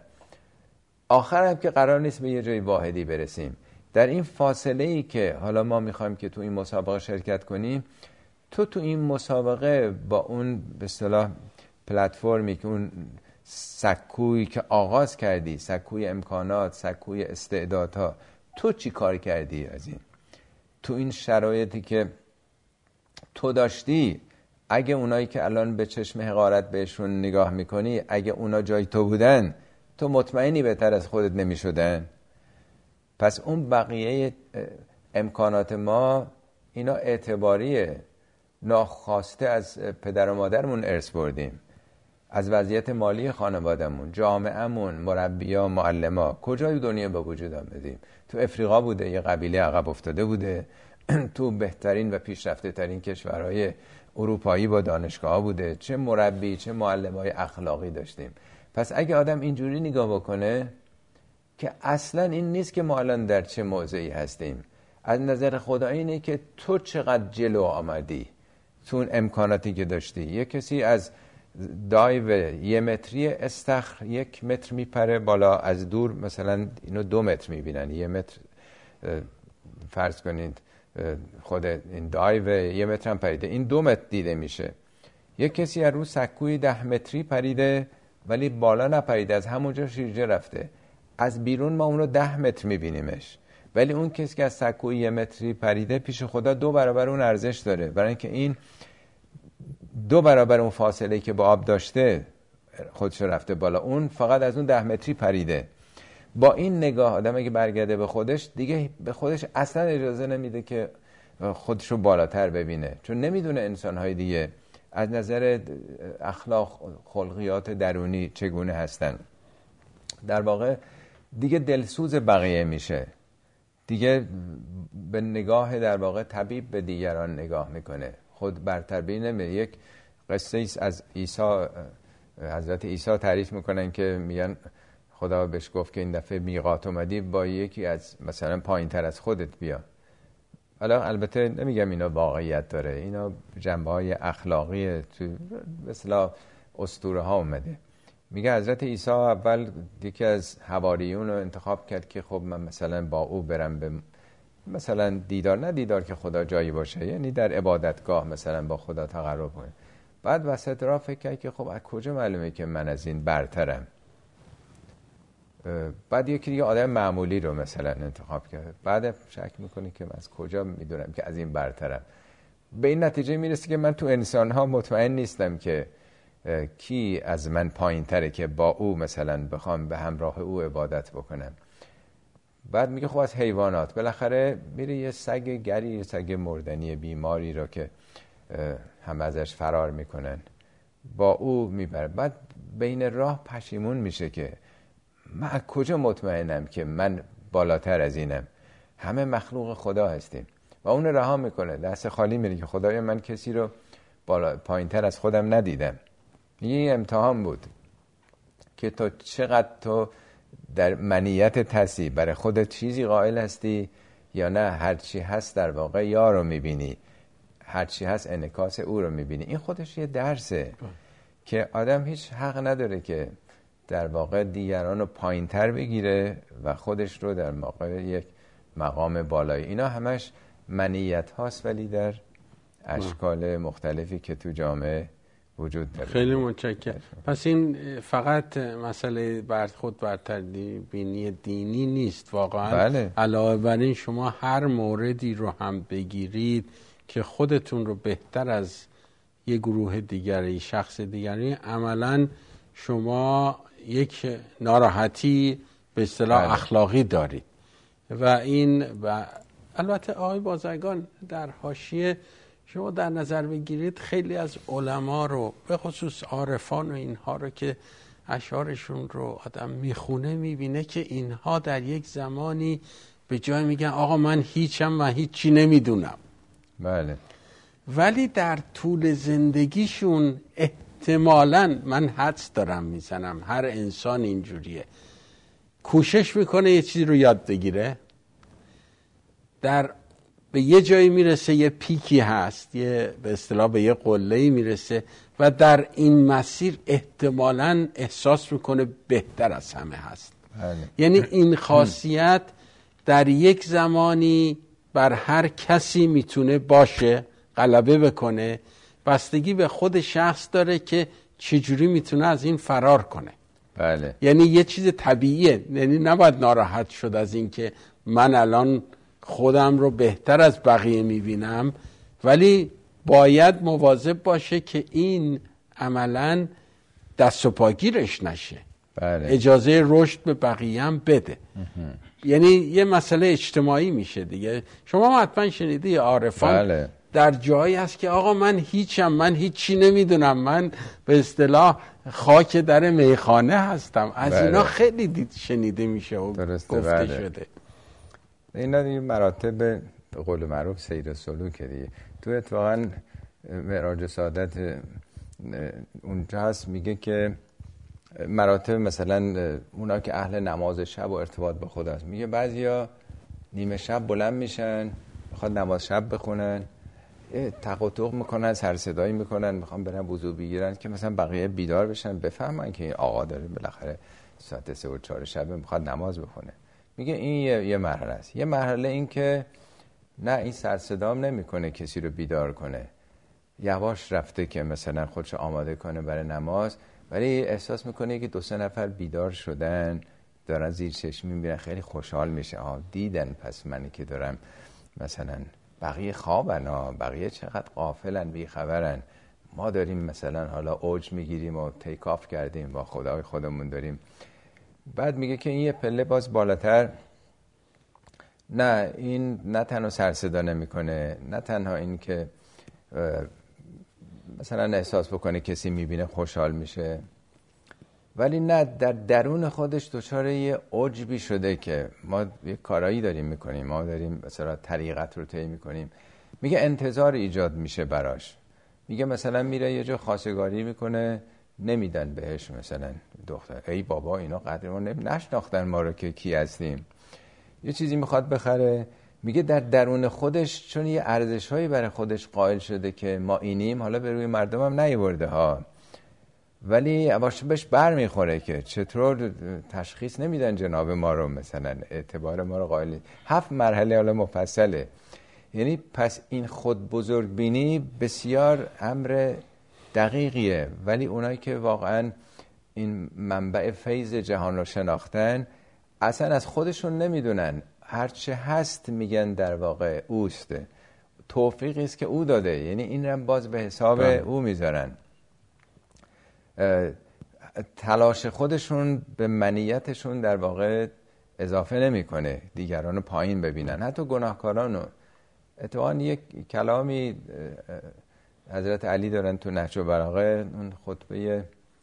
آخر هم که قرار نیست به یه جای واحدی برسیم. در این فاصله ای که حالا ما میخوایم که تو این مسابقه شرکت کنیم، تو این مسابقه با اون به اصطلاح پلتفرمی که اون سکویی که آغاز کردی، سکوی امکانات، سکوی استعدادها، تو چی کار کردی از این؟ تو این شرایطی که تو داشتی، اگه اونایی که الان به چشم حقارت بهشون نگاه میکنی، اگه اونا جای تو بودن، تو مطمئنی بهتر از خودت نمیشدن؟ پس اون بقیه امکانات ما اینا اعتباریه، ناخواسته از پدر و مادرمون ارث بردیم، از وضعیت مالی خانوادمون، جامعهمون، مربیا، معلما. کجای دنیا به وجود آمدیم؟ تو افریقا بوده، یه قبیله عقب افتاده بوده، تو بهترین و پیشرفته ترین کشورهای اروپایی با دانشگاه بوده، چه مربی چه معلمای اخلاقی داشتیم. پس اگه آدم اینجوری نگاه بکنه که اصلا این نیست که ما الان در چه موضعی هستیم، از نظر خدا اینه که تو چقدر جلو آمدی تو اون امکاناتی که داشتی. یه کسی از دایو 1 متری استخر 1 متر میپره بالا، از دور مثلا اینو 2 متر میبینن، 1 متر فرض کنید خود این دایو 1 متر هم پریده، این 2 متر دیده میشه. یه کسی از رو سکوی 10 متری پریده ولی بالا نپریده، از همونجا شیرجه رفته، از بیرون ما اون رو 10 متر میبینیمش، ولی اون کسی که از سکوی 1 متری پریده پیش خدا 2 برابر اون ارزش داره، برای اینکه این 2 برابر اون فاصله که با آب داشته خودش رفته بالا، اون فقط از اون 10 متری پریده. با این نگاه آدم اگه برگرده به خودش، دیگه به خودش اصلا اجازه نمیده که خودش رو بالاتر ببینه، چون نمیدونه انسان‌های دیگه از نظر اخلاق، خلقیات درونی چگونه هستن. در واقع دیگه دلسوز بقیه میشه، دیگه به نگاه در واقع طبیب به دیگران نگاه میکنه، خود برتر بینه. یک قصه ایست از عیسی، حضرت عیسی تعریف میکنن که میگن خدا بهش گفت که این دفعه میقات اومدی با یکی از مثلا پایین تر از خودت بیا. حالا البته نمیگم اینا واقعیت داره، اینا جنبه های اخلاقی تو مثلا اسطوره ها اومده. میگه حضرت عیسی اول یکی از حواریون رو انتخاب کرد که خب من مثلا با او برم به مثلا دیدار، نه دیدار که خدا جایی باشه، یعنی در عبادتگاه مثلا با خدا تقرب کنه. بعد وسط راه فکر کرد که خب از کجا معلومه که من از این برترم؟ بعد یکی دیگه آدم معمولی رو مثلا انتخاب کرد، بعد شک میکنه که من از کجا میدونم که از این برترم؟ به این نتیجه میرسه که من تو انسان ها مطمئن نیستم که کی از من پایین تره که با او مثلا بخوام به همراه او عبادت بکنم. بعد میگه خب از حیوانات بالاخره میره یه سگ گری، یه سگ مردنی بیماری رو که هم ازش فرار میکنن با او میبره. بعد بین راه پشیمون میشه که من از کجا مطمئنم که من بالاتر از اینم؟ همه مخلوق خدا هستیم. و اون رها میکنه، دست خالی میره که خدایا من کسی رو پایین تر از خودم ندیدم. یه امتحان بود. که تو چقدر تو در منیت هستی، برای خودت چیزی قائل هستی یا نه هرچی هست در واقع یا رو میبینی، هرچی هست انعکاس او رو میبینی. این خودش یه درسه که آدم هیچ حق نداره که در واقع دیگران رو پایین تر بگیره و خودش رو در واقع یک مقام بالایی. اینا همش منیت هاست ولی در اشکال مختلفی که تو جامعه وجود داره. خیلی متشکرم. پس این فقط مسئله خود برتری بینی دینی نیست واقعا. بله. علاوه بر این شما هر موردی رو هم بگیرید که خودتون رو بهتر از یه گروه دیگری، شخص دیگری، عملاً شما یک ناراحتی به اصطلاح اخلاقی دارید و این و البته آقای بازرگان در حاشیه شما در نظر بگیرید خیلی از علما رو به خصوص عارفان و اینها رو که اشعارشون رو آدم میخونه میبینه که اینها در یک زمانی به جای میگن آقا من هیچم و هیچی نمیدونم، بله، ولی در طول زندگیشون احتمالاً، من حدس دارم میزنم، هر انسان اینجوریه، کوشش میکنه یه چیزی رو یاد بگیره، به یه جایی میرسه، یه پیکی هست، به اصطلاح به یه قله‌ای میرسه و در این مسیر احتمالاً احساس میکنه بهتر از همه هست. یعنی این خاصیت در یک زمانی بر هر کسی میتونه باشه، غلبه بکنه، بستگی به خود شخص داره که چجوری میتونه از این فرار کنه. بله. یعنی یه چیز طبیعیه، یعنی نباید ناراحت شد از این که من الان خودم رو بهتر از بقیه میبینم، ولی باید مواظب باشه که این عملاً دست و پاگیرش نشه. بله. اجازه رشد به بقیه هم بده. یعنی یه مسئله اجتماعی میشه دیگه. شما حتما شنیدی عارفان بله. در جایی هست که آقا من هیچم، من هیچی نمیدونم، من به اصطلاح خاک در میخانه هستم. از اینا خیلی شنیده میشه و گفته شده. اینا دیگه مراتب به قول معروف سیر سلوک دیگه. تو اتفاقا معراج سعادت اونجا هست میگه که مراتب مثلا اونا که اهل نماز شب و ارتباط با خدا هست، میگه بعضیا نیمه شب بلند میشن میخواد نماز شب بخونن، تق و توق میکنن، سر صدایی میکنن، میخوان برن وضو بگیرن که مثلا بقیه بیدار بشن بفهمن که این آقا داره بالاخره ساعت 3 و 4 شب میخواد نماز بخونه. میگه این یه مرحله است. یه مرحله این که نه این سر صدام نمیکنه کسی رو بیدار کنه، یواش رفته که مثلا خودش آماده کنه برای نماز، ولی احساس میکنه که 2-3 نفر بیدار شدن دارن زیر چشمی میبینن، خیلی خوشحال میشه. دیدن پس منی که دارم مثلا، بقیه خوابن، بقیه چقدر غافلن، بیخبرن، ما داریم مثلا حالا اوج میگیریم و تیک آف کردیم با خدای خودمون داریم. بعد میگه که این یه پله باز بالاتر، نه این نه تنها سر صدا نمیکنه، نه تنها این که مثلا احساس بکنه کسی میبینه خوشحال میشه، ولی نه در درون خودش دچار یه عجبی شده که ما یه کارایی داریم میکنیم، ما داریم مثلا طریقت رو طی میکنیم. میگه انتظار ایجاد میشه براش. میگه مثلا میره یه جا خواستگاری میکنه، نمیدن بهش مثلا دختر، ای بابا اینا قدر ما نشناختن ما رو که کی هستیم. یه چیزی میخواد بخره، میگه در درون خودش چون یه ارزش‌هایی برای خودش قائل شده که ما اینیم، حالا به روی مردم هم نیورده ها، ولی بهش بر میخوره که چطور تشخیص نمیدن جناب ما رو، مثلا اعتبار ما رو قائل. 7 مرحله حالا مفصله. یعنی پس این خود بزرگ بینی بسیار امر دقیقیه، ولی اونایی که واقعا این منبع فیض جهان رو شناختن اصلا از خودشون نمیدونن، هرچه هست میگن در واقع اوست، توفیقی است که او داده، یعنی این رو باز به حساب او میذارن. تلاش خودشون به منیتشون در واقع اضافه نمیکنه دیگران رو پایین ببینن، حتی گناهکارانو. اتفاقا یک کلامی حضرت علی دارن تو نهج البلاغه، اون خطبه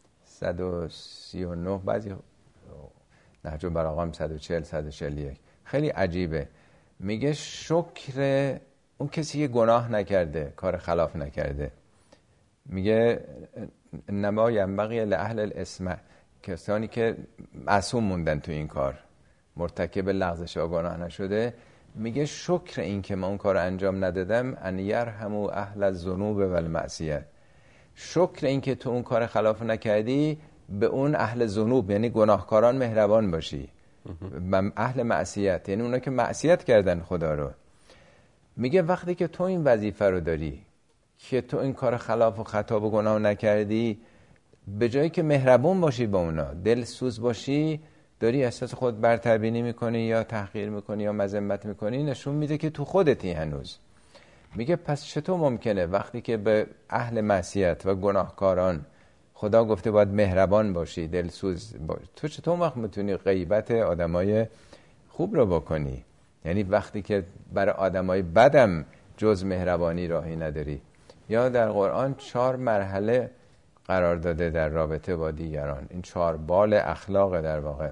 139، بعضی نهج البلاغه هم 140 141، خیلی عجیبه. میگه شکر اون کسی که گناه نکرده، کار خلاف نکرده. میگه نما ینبغی لاهل الاسم کسانی که معصوم موندن تو این کار، مرتکب لغزش گناه نشده، میگه شکر این که من اون کار انجام ندادم ان یرحموا اهل الذنوب والمعصیه، شکر این که تو اون کار خلاف نکردی به اون اهل ذنوب یعنی گناهکاران مهربان باشی، اهل معصیت یعنی اونا که معصیت کردن خدا رو. میگه وقتی که تو این وظیفه رو داری که تو این کار خلاف و خطا و گناه نکردی، به جایی که مهربون باشی با اونا، دلسوز باشی، داری احساس خود برتربینی میکنی یا تحقیر میکنی یا مذمت میکنی، نشون میده که تو خودتی هنوز. میگه پس چطور ممکنه وقتی که به اهل معصیت و گناهکاران خدا گفته باید مهربان باشی، دلسوز باشی، تو چطور وقت میتونی غیبت آدمای خوب رو بکنی؟ یعنی وقتی که برای آدمای بدم جز مهربانی راهی نداری. یا در قرآن 4 مرحله قرار داده در رابطه با دیگران، این 4 بال اخلاق در واقع.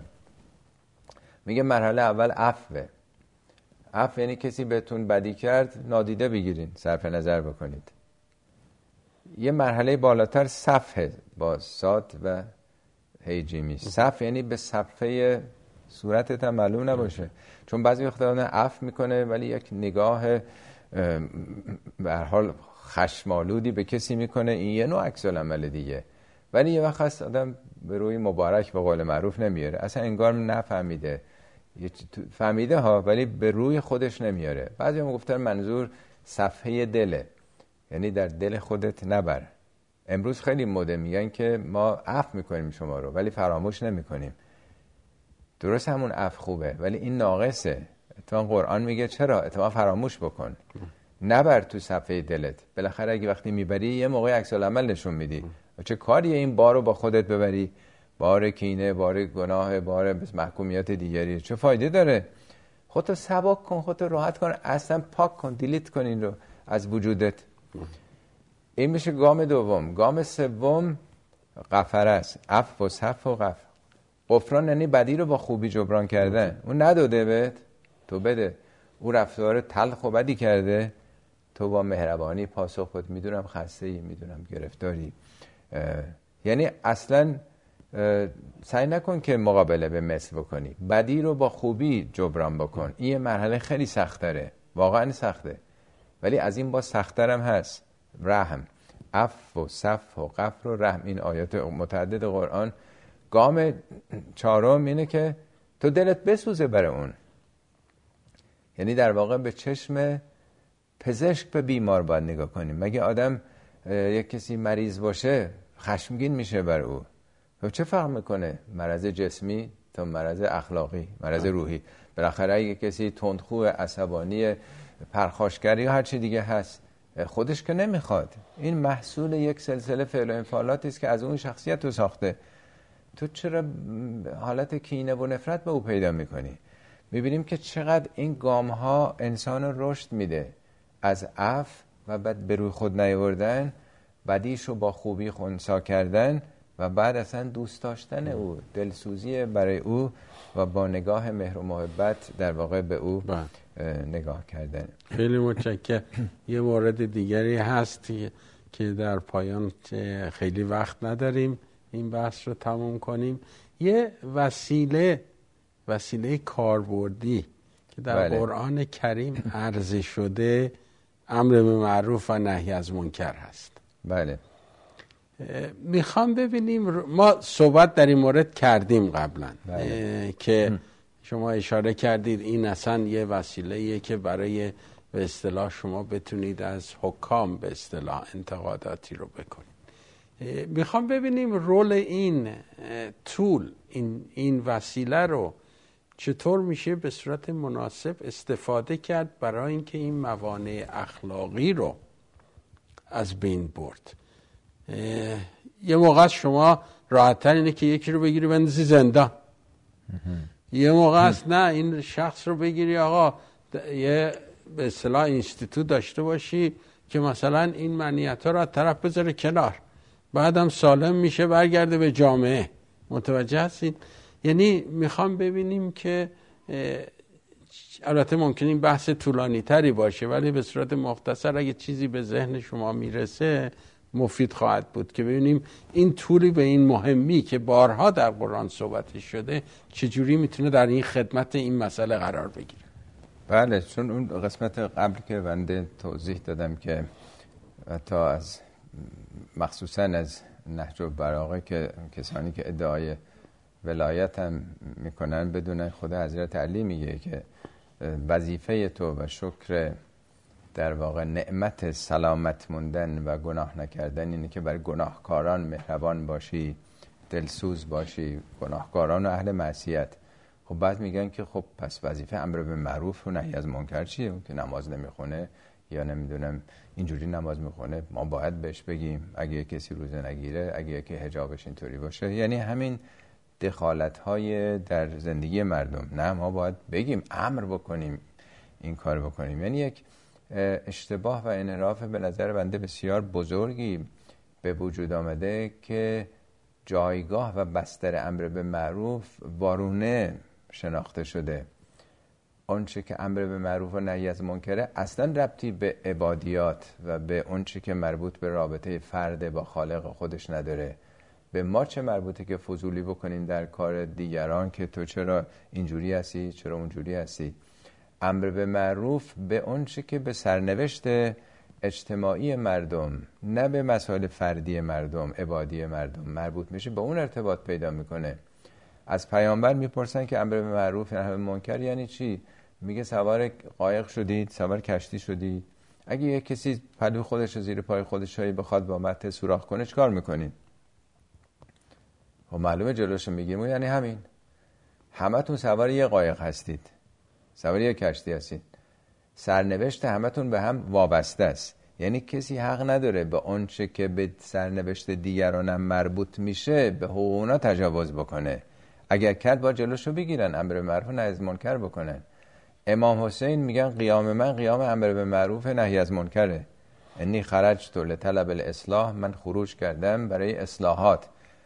میگه مرحله اول عفوه. عفو یعنی کسی بهتون بدی کرد نادیده بگیرین، صرف نظر بکنید. یه مرحله بالاتر صفحه با صاد و هیجیمی. صف یعنی به صفحه صورتت هم معلوم نباشه، چون بعضی وقتا آدم عفو میکنه ولی یک نگاه به هر حال خشمالودی به کسی میکنه، این یه نوع عکس العمل دیگه. ولی یه وقت هست آدم به روی مبارک به قول معروف نمیاره، اصلا انگار نفهمیده، فهمیده ها ولی به روی خودش نمیاره. بعضی هم گفتن منظور صفحه دله، یعنی در دل خودت نبر. امروز خیلی مده میگن که ما عفو میکنیم شما رو ولی فراموش نمیکنیم. درست همون عفو خوبه ولی این ناقصه. اتفاقا قرآن میگه چرا؟ اتفاقا فراموش بکن، نبر تو صفحه دلت. بالاخره اگه وقتی میبری یه موقع عکس العمل نشون میدی. چه کاریه این بارو با خودت ببری؟ بار کینه، بار گناه، بار محکومیت دیگری، چه فایده داره؟ خودتو سبک کن، خودتو راحت کن، اصلا پاک کن، دیلیت کن این رو از وجودت. این میشه گام دوم. گام سوم غفر است. عفو و صفح و غفر. غفران یعنی بدی رو با خوبی جبران کردن. اون نداده بهت، تو بده. او رفتار تلخ و بدی کرده، تو با مهربانی پاسخ بده. میدونم خسته‌ای، میدونم گرفتاری. یعنی اصلا سعی نکن که مقابله به مثل بکنی، بدی رو با خوبی جبران بکن. این مرحله خیلی سخت‌تره، واقعا سخته، ولی از این با سخت‌ترم هست. رحم، عفو و صفح و غفر و رحم، این آیات متعدد قرآن. گام 4م اینه که تو دلت بسوزه برای اون، یعنی در واقع به چشم پزشک به بیمار باید نگاه کنیم. مگه آدم یک کسی مریض باشه خشمگین میشه بر او؟ چه فرق میکنه مرض جسمی تا مرض اخلاقی، مرض روحی؟ بالاخره اگه کسی تندخو، عصبانی، پرخاشگری یا هر چی دیگه هست، خودش که نمیخواد، این محصول یک سلسله فعل و انفعالاتی است که از اون شخصیت رو ساخته. تو چرا حالت کینه و نفرت به او پیدا میکنی؟ میبینیم که چقدر این گام ها انسان رو رشد میده، از عفو و بعد به روی خود نیاوردن، بدیش رو با خوبی خنثی کردن و بعد اصلا دوست داشتن او، دلسوزی برای او و با نگاه مهر و محبت در واقع به او نگاه کردن. خیلی متشکرم. یه مورد دیگری هست که در پایان خیلی وقت نداریم این بحث رو تموم کنیم. یه وسیله کاربردی که در قرآن کریم عرضه شده امر به معروف و نهی از منکر هست. بله. میخوام ببینیم، ما صحبت در این مورد کردیم قبلا که شما اشاره کردید این اصلا یه وسیله‌ایه که برای به اصطلاح شما بتونید از حکام به اصطلاح انتقاداتی رو بکنید. میخوام ببینیم رول این تول، این وسیله رو چطور میشه به صورت مناسب استفاده کرد برای اینکه این موانع اخلاقی رو از بین برد. یه موقع شما راحت‌تر اینه که یکی رو بگیری بندازی زندان، یه موقع است نه این شخص رو بگیری آقا یه به اصطلاح اینستیتوت داشته باشی که مثلا این منیت‌ها رو از طرف بذاره کنار، بعدم سالم میشه برگرده به جامعه. متوجه هستید؟ یعنی میخوام ببینیم که البته ممکن این بحث طولانی تری باشه ولی به صورت مختصر اگه چیزی به ذهن شما میرسه مفید خواهد بود که ببینیم این طوری به این مهمی که بارها در قرآن صحبت شده چجوری میتونه در این خدمت این مسئله قرار بگیره. بله، چون اون قسمت قبل که بنده توضیح دادم که تا از مخصوصا از نهج البلاغه که کسانی که ادعای ولایت هم میکنن بدونن خدا حضرت علی میگه که وظیفه تو و شکر در واقع نعمت سلامت موندن و گناه نکردن اینه که بر گناهکاران مهربان باشی، دلسوز باشی، گناهکاران و اهل معصیت. خب بعد میگن که خب پس وظیفه امر به معروف و نهی از منکر چیه؟ اون که نماز نمیخونه یا نمیدونم اینجوری نماز میخونه ما باید بهش بگیم اگه کسی روزه نگیره، اگه که حجابش اینطوری باشه، یعنی همین دخالت‌های در زندگی مردم. نه، ما باید بگیم، امر بکنیم، این کار بکنیم. یعنی یک اشتباه و انحراف به نظر بنده بسیار بزرگی به وجود آمده که جایگاه و بستر امر به معروف وارونه شناخته شده. اونچه که امر به معروف و نهی از منکره اصلا ربطی به عبادیات و به اونچه که مربوط به رابطه فرد با خالق خودش نداره. به ما چه مربوطه که فضولی بکنیم در کار دیگران که تو چرا اینجوری هستی، چرا اونجوری هستی. امر به معروف به اونچه که به سرنوشت اجتماعی مردم، نه به مسائل فردی مردم، عبادی مردم مربوط میشه، به اون ارتباط پیدا میکنه. از پیامبر میپرسن که امر به معروف نهی از منکر یعنی چی؟ میگه سوار قایق شدید، سوار کشتی شدید، اگه یک کسی پلو خودش زیر پای خودش بخواد با مته سوراخ کنه چیکار میکنین؟ خب معلومه جلوش میگیریم، یعنی همین. همتون سوار یه قایق هستید، سوار یه کشتی هستید، سرنوشت همتون به هم وابسته است. یعنی کسی حق نداره به آنچه که به سرنوشت دیگرانم مربوط میشه به حقوق اونا تجاوز بکنه. اگر کرد با جلوشو بگیرن، امر به معروف نهی از منکر بکنن. امام حسین میگن قیام من قیام امر به معروف نهی از منکره. انی خرجت لطلب الاصلاح، من خروج کردم برای اصلاحات.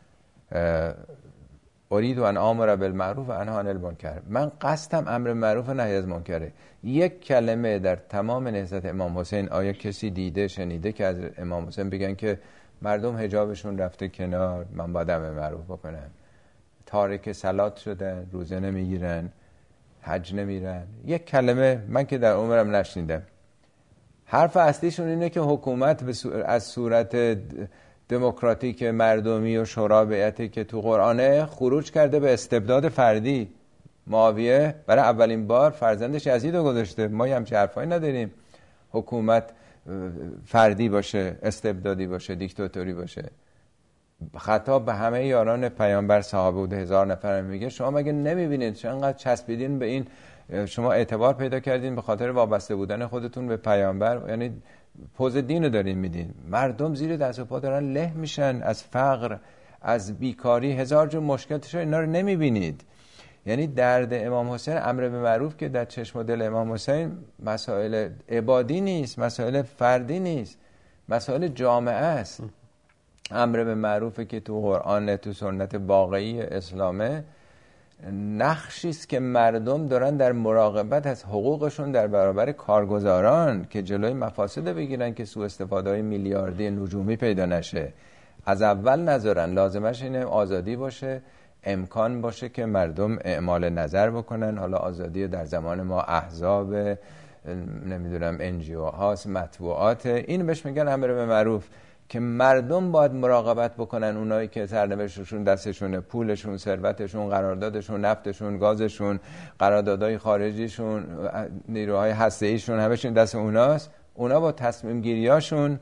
اريد ان امر بالمعروف و انهی عن المنکر، من قصدم امر معروف و نهی از منکره. یک کلمه در تمام نهضت امام حسین آیا کسی دیده شنیده که از امام حسین بگن که مردم حجابشون رفته کنار، من باید امر معروف بکنم؟ تارک صلات شدن، روزه نمیگیرن، حج نمیرن. یک کلمه من که در عمرم نشنیدم. حرف اصلیشون اینه که حکومت از صورت دموکراتیک مردمی و شورا بیعتی که تو قرآنه خروج کرده به استبداد فردی. معاویه برای اولین بار فرزندش یزید رو گذاشته. ما همچین حرفایی نداریم حکومت فردی باشه، استبدادی باشه، دیکتاتوری باشه. خطاب به همه یاران پیامبر، صحابه بوده 1000 نفر، میگه شما مگه نمیبینید چقدر چسبیدین به این، شما اعتبار پیدا کردین به خاطر وابسته بودن خودتون به پیامبر، یعنی پوز دین رو دارین میدین. مردم زیر دست و پا دارن له میشن از فقر، از بیکاری، هزار جور مشکل شده، اینا رو نمیبینید. یعنی درد امام حسین امر به معروف که در چشم و دل امام حسین مسائل عبادی نیست، مسائل فردی نیست، مسائل جامعه است. امر به معروفه که تو قرآن، تو سنت واقعی اسلامه، نقشی است که مردم دارن در مراقبت از حقوقشون در برابر کارگزاران که جلوی مفاسد بگیرن که سوء استفاده‌های میلیاردی نجومی پیدا نشه. از اول نذارن. لازمش اینه آزادی باشه، امکان باشه که مردم اعمال نظر بکنن. حالا آزادی در زمان ما احزاب، نمیدونم NGO هاست، مطبوعات، این بهش میگن امر به معروف، که مردم باید مراقبت بکنن. اونایی که سرنوشتشون دستشونه، پولشون، ثروتشون، قراردادشون، نفتشون، گازشون، قراردادهای خارجیشون، نیروهای هسته‌ایشون، همه‌شون دست اوناست. اونا با تصمیم گیریاشون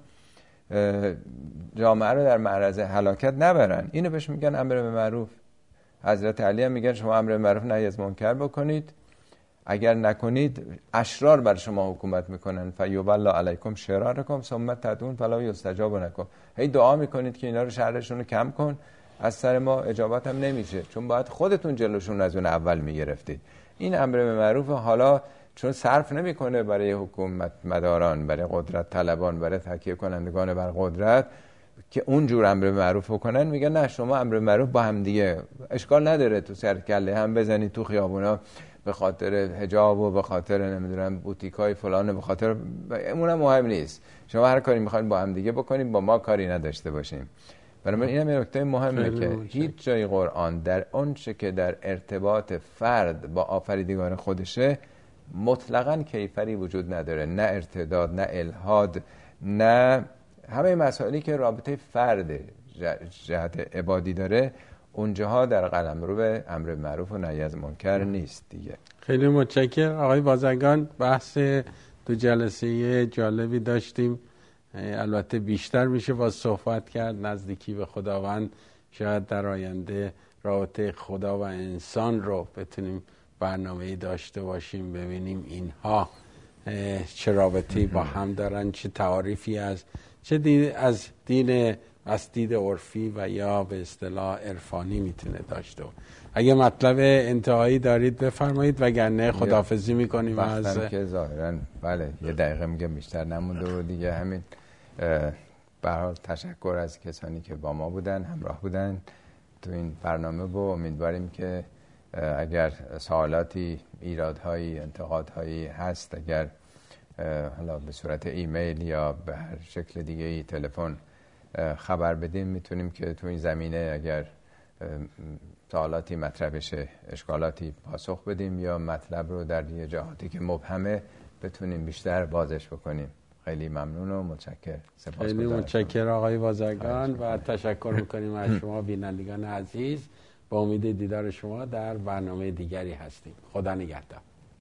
جامعه رو در معرض هلاکت نبرن. اینو بهش میگن امر به معروف. حضرت علی هم میگن شما امر به معروف نهی از منکر بکنید، اگر نکنید اشرار بر شما حکومت میکنن. فیوبلا علیکم شرارکم ثم تدعون فلا یستجاب لکم. هی دعا میکنید که اینا رو شرشون رو کم کن، از سر ما اجابت هم نمیشه، چون باید خودتون جلوشون از اون اول میگرفتید. این امر به معروف حالا چون صرف نمیکنه برای حکومت مداران، برای قدرت طلبان، برای تکیه کنندگان بر قدرت که اون جور امر معروف بکنن، میگن نه شما امر معروف با هم دیگه اشکال نداره تو سر کله هم بزنید تو خیابونا به خاطر حجاب و به خاطر نمیدونم بوتیکای فلان، به خاطر اونم مهم نیست. شما هر کاری میخواین با هم دیگه بکنید، با ما کاری نداشته باشیم. بنابراین اینم یه نکته مهمه که هیچ جای قرآن در آنچه که در ارتباط فرد با آفریدگار خودشه مطلقاً کیفری وجود نداره، نه ارتداد، نه الحاد، نه همه مسائلی که رابطه فرد جهت عبادی داره اونجاها در قلمرو به امر معروف و نهی از منکر نیست دیگه. خیلی متشکرم آقای بازرگان. بحث دو جلسه جالبی داشتیم، البته بیشتر میشه با صحبت کرد. نزدیکی به خداوند، شاید در آینده رابطه خدا و انسان رو بتونیم برنامه‌ای داشته باشیم، ببینیم اینها چه رابطه‌ای با هم دارن، چه تعاریفی از دید عرفی و یا به اصطلاح عرفانی میتونه داشته. اگه مطلب انتهایی دارید بفرمایید، وگرنه خداحافظی میکنیم. از که ظاهرا بله یه دقیقه میگه بیشتر نمونده و دیگه همین. به هر حال تشکر از کسانی که با ما بودن، همراه بودن تو این برنامه و امیدواریم که اگر سوالاتی، ایرادهایی، انتقادهایی هست، اگر حالا به صورت ایمیل یا به هر شکل دیگه ای تلفن خبر بدیم، میتونیم که تو این زمینه اگر سوالاتی مطرح بشه، اشکالاتی پاسخ بدیم یا مطلب رو در یه جهاتی که مبهمه بتونیم بیشتر بازش بکنیم. خیلی ممنون و متشکر. خیلی متشکر آقای بازرگان و تشکر میکنیم از شما بینندگان عزیز. با امید دیدار شما در برنامه دیگری هستیم. خدا نگهدار.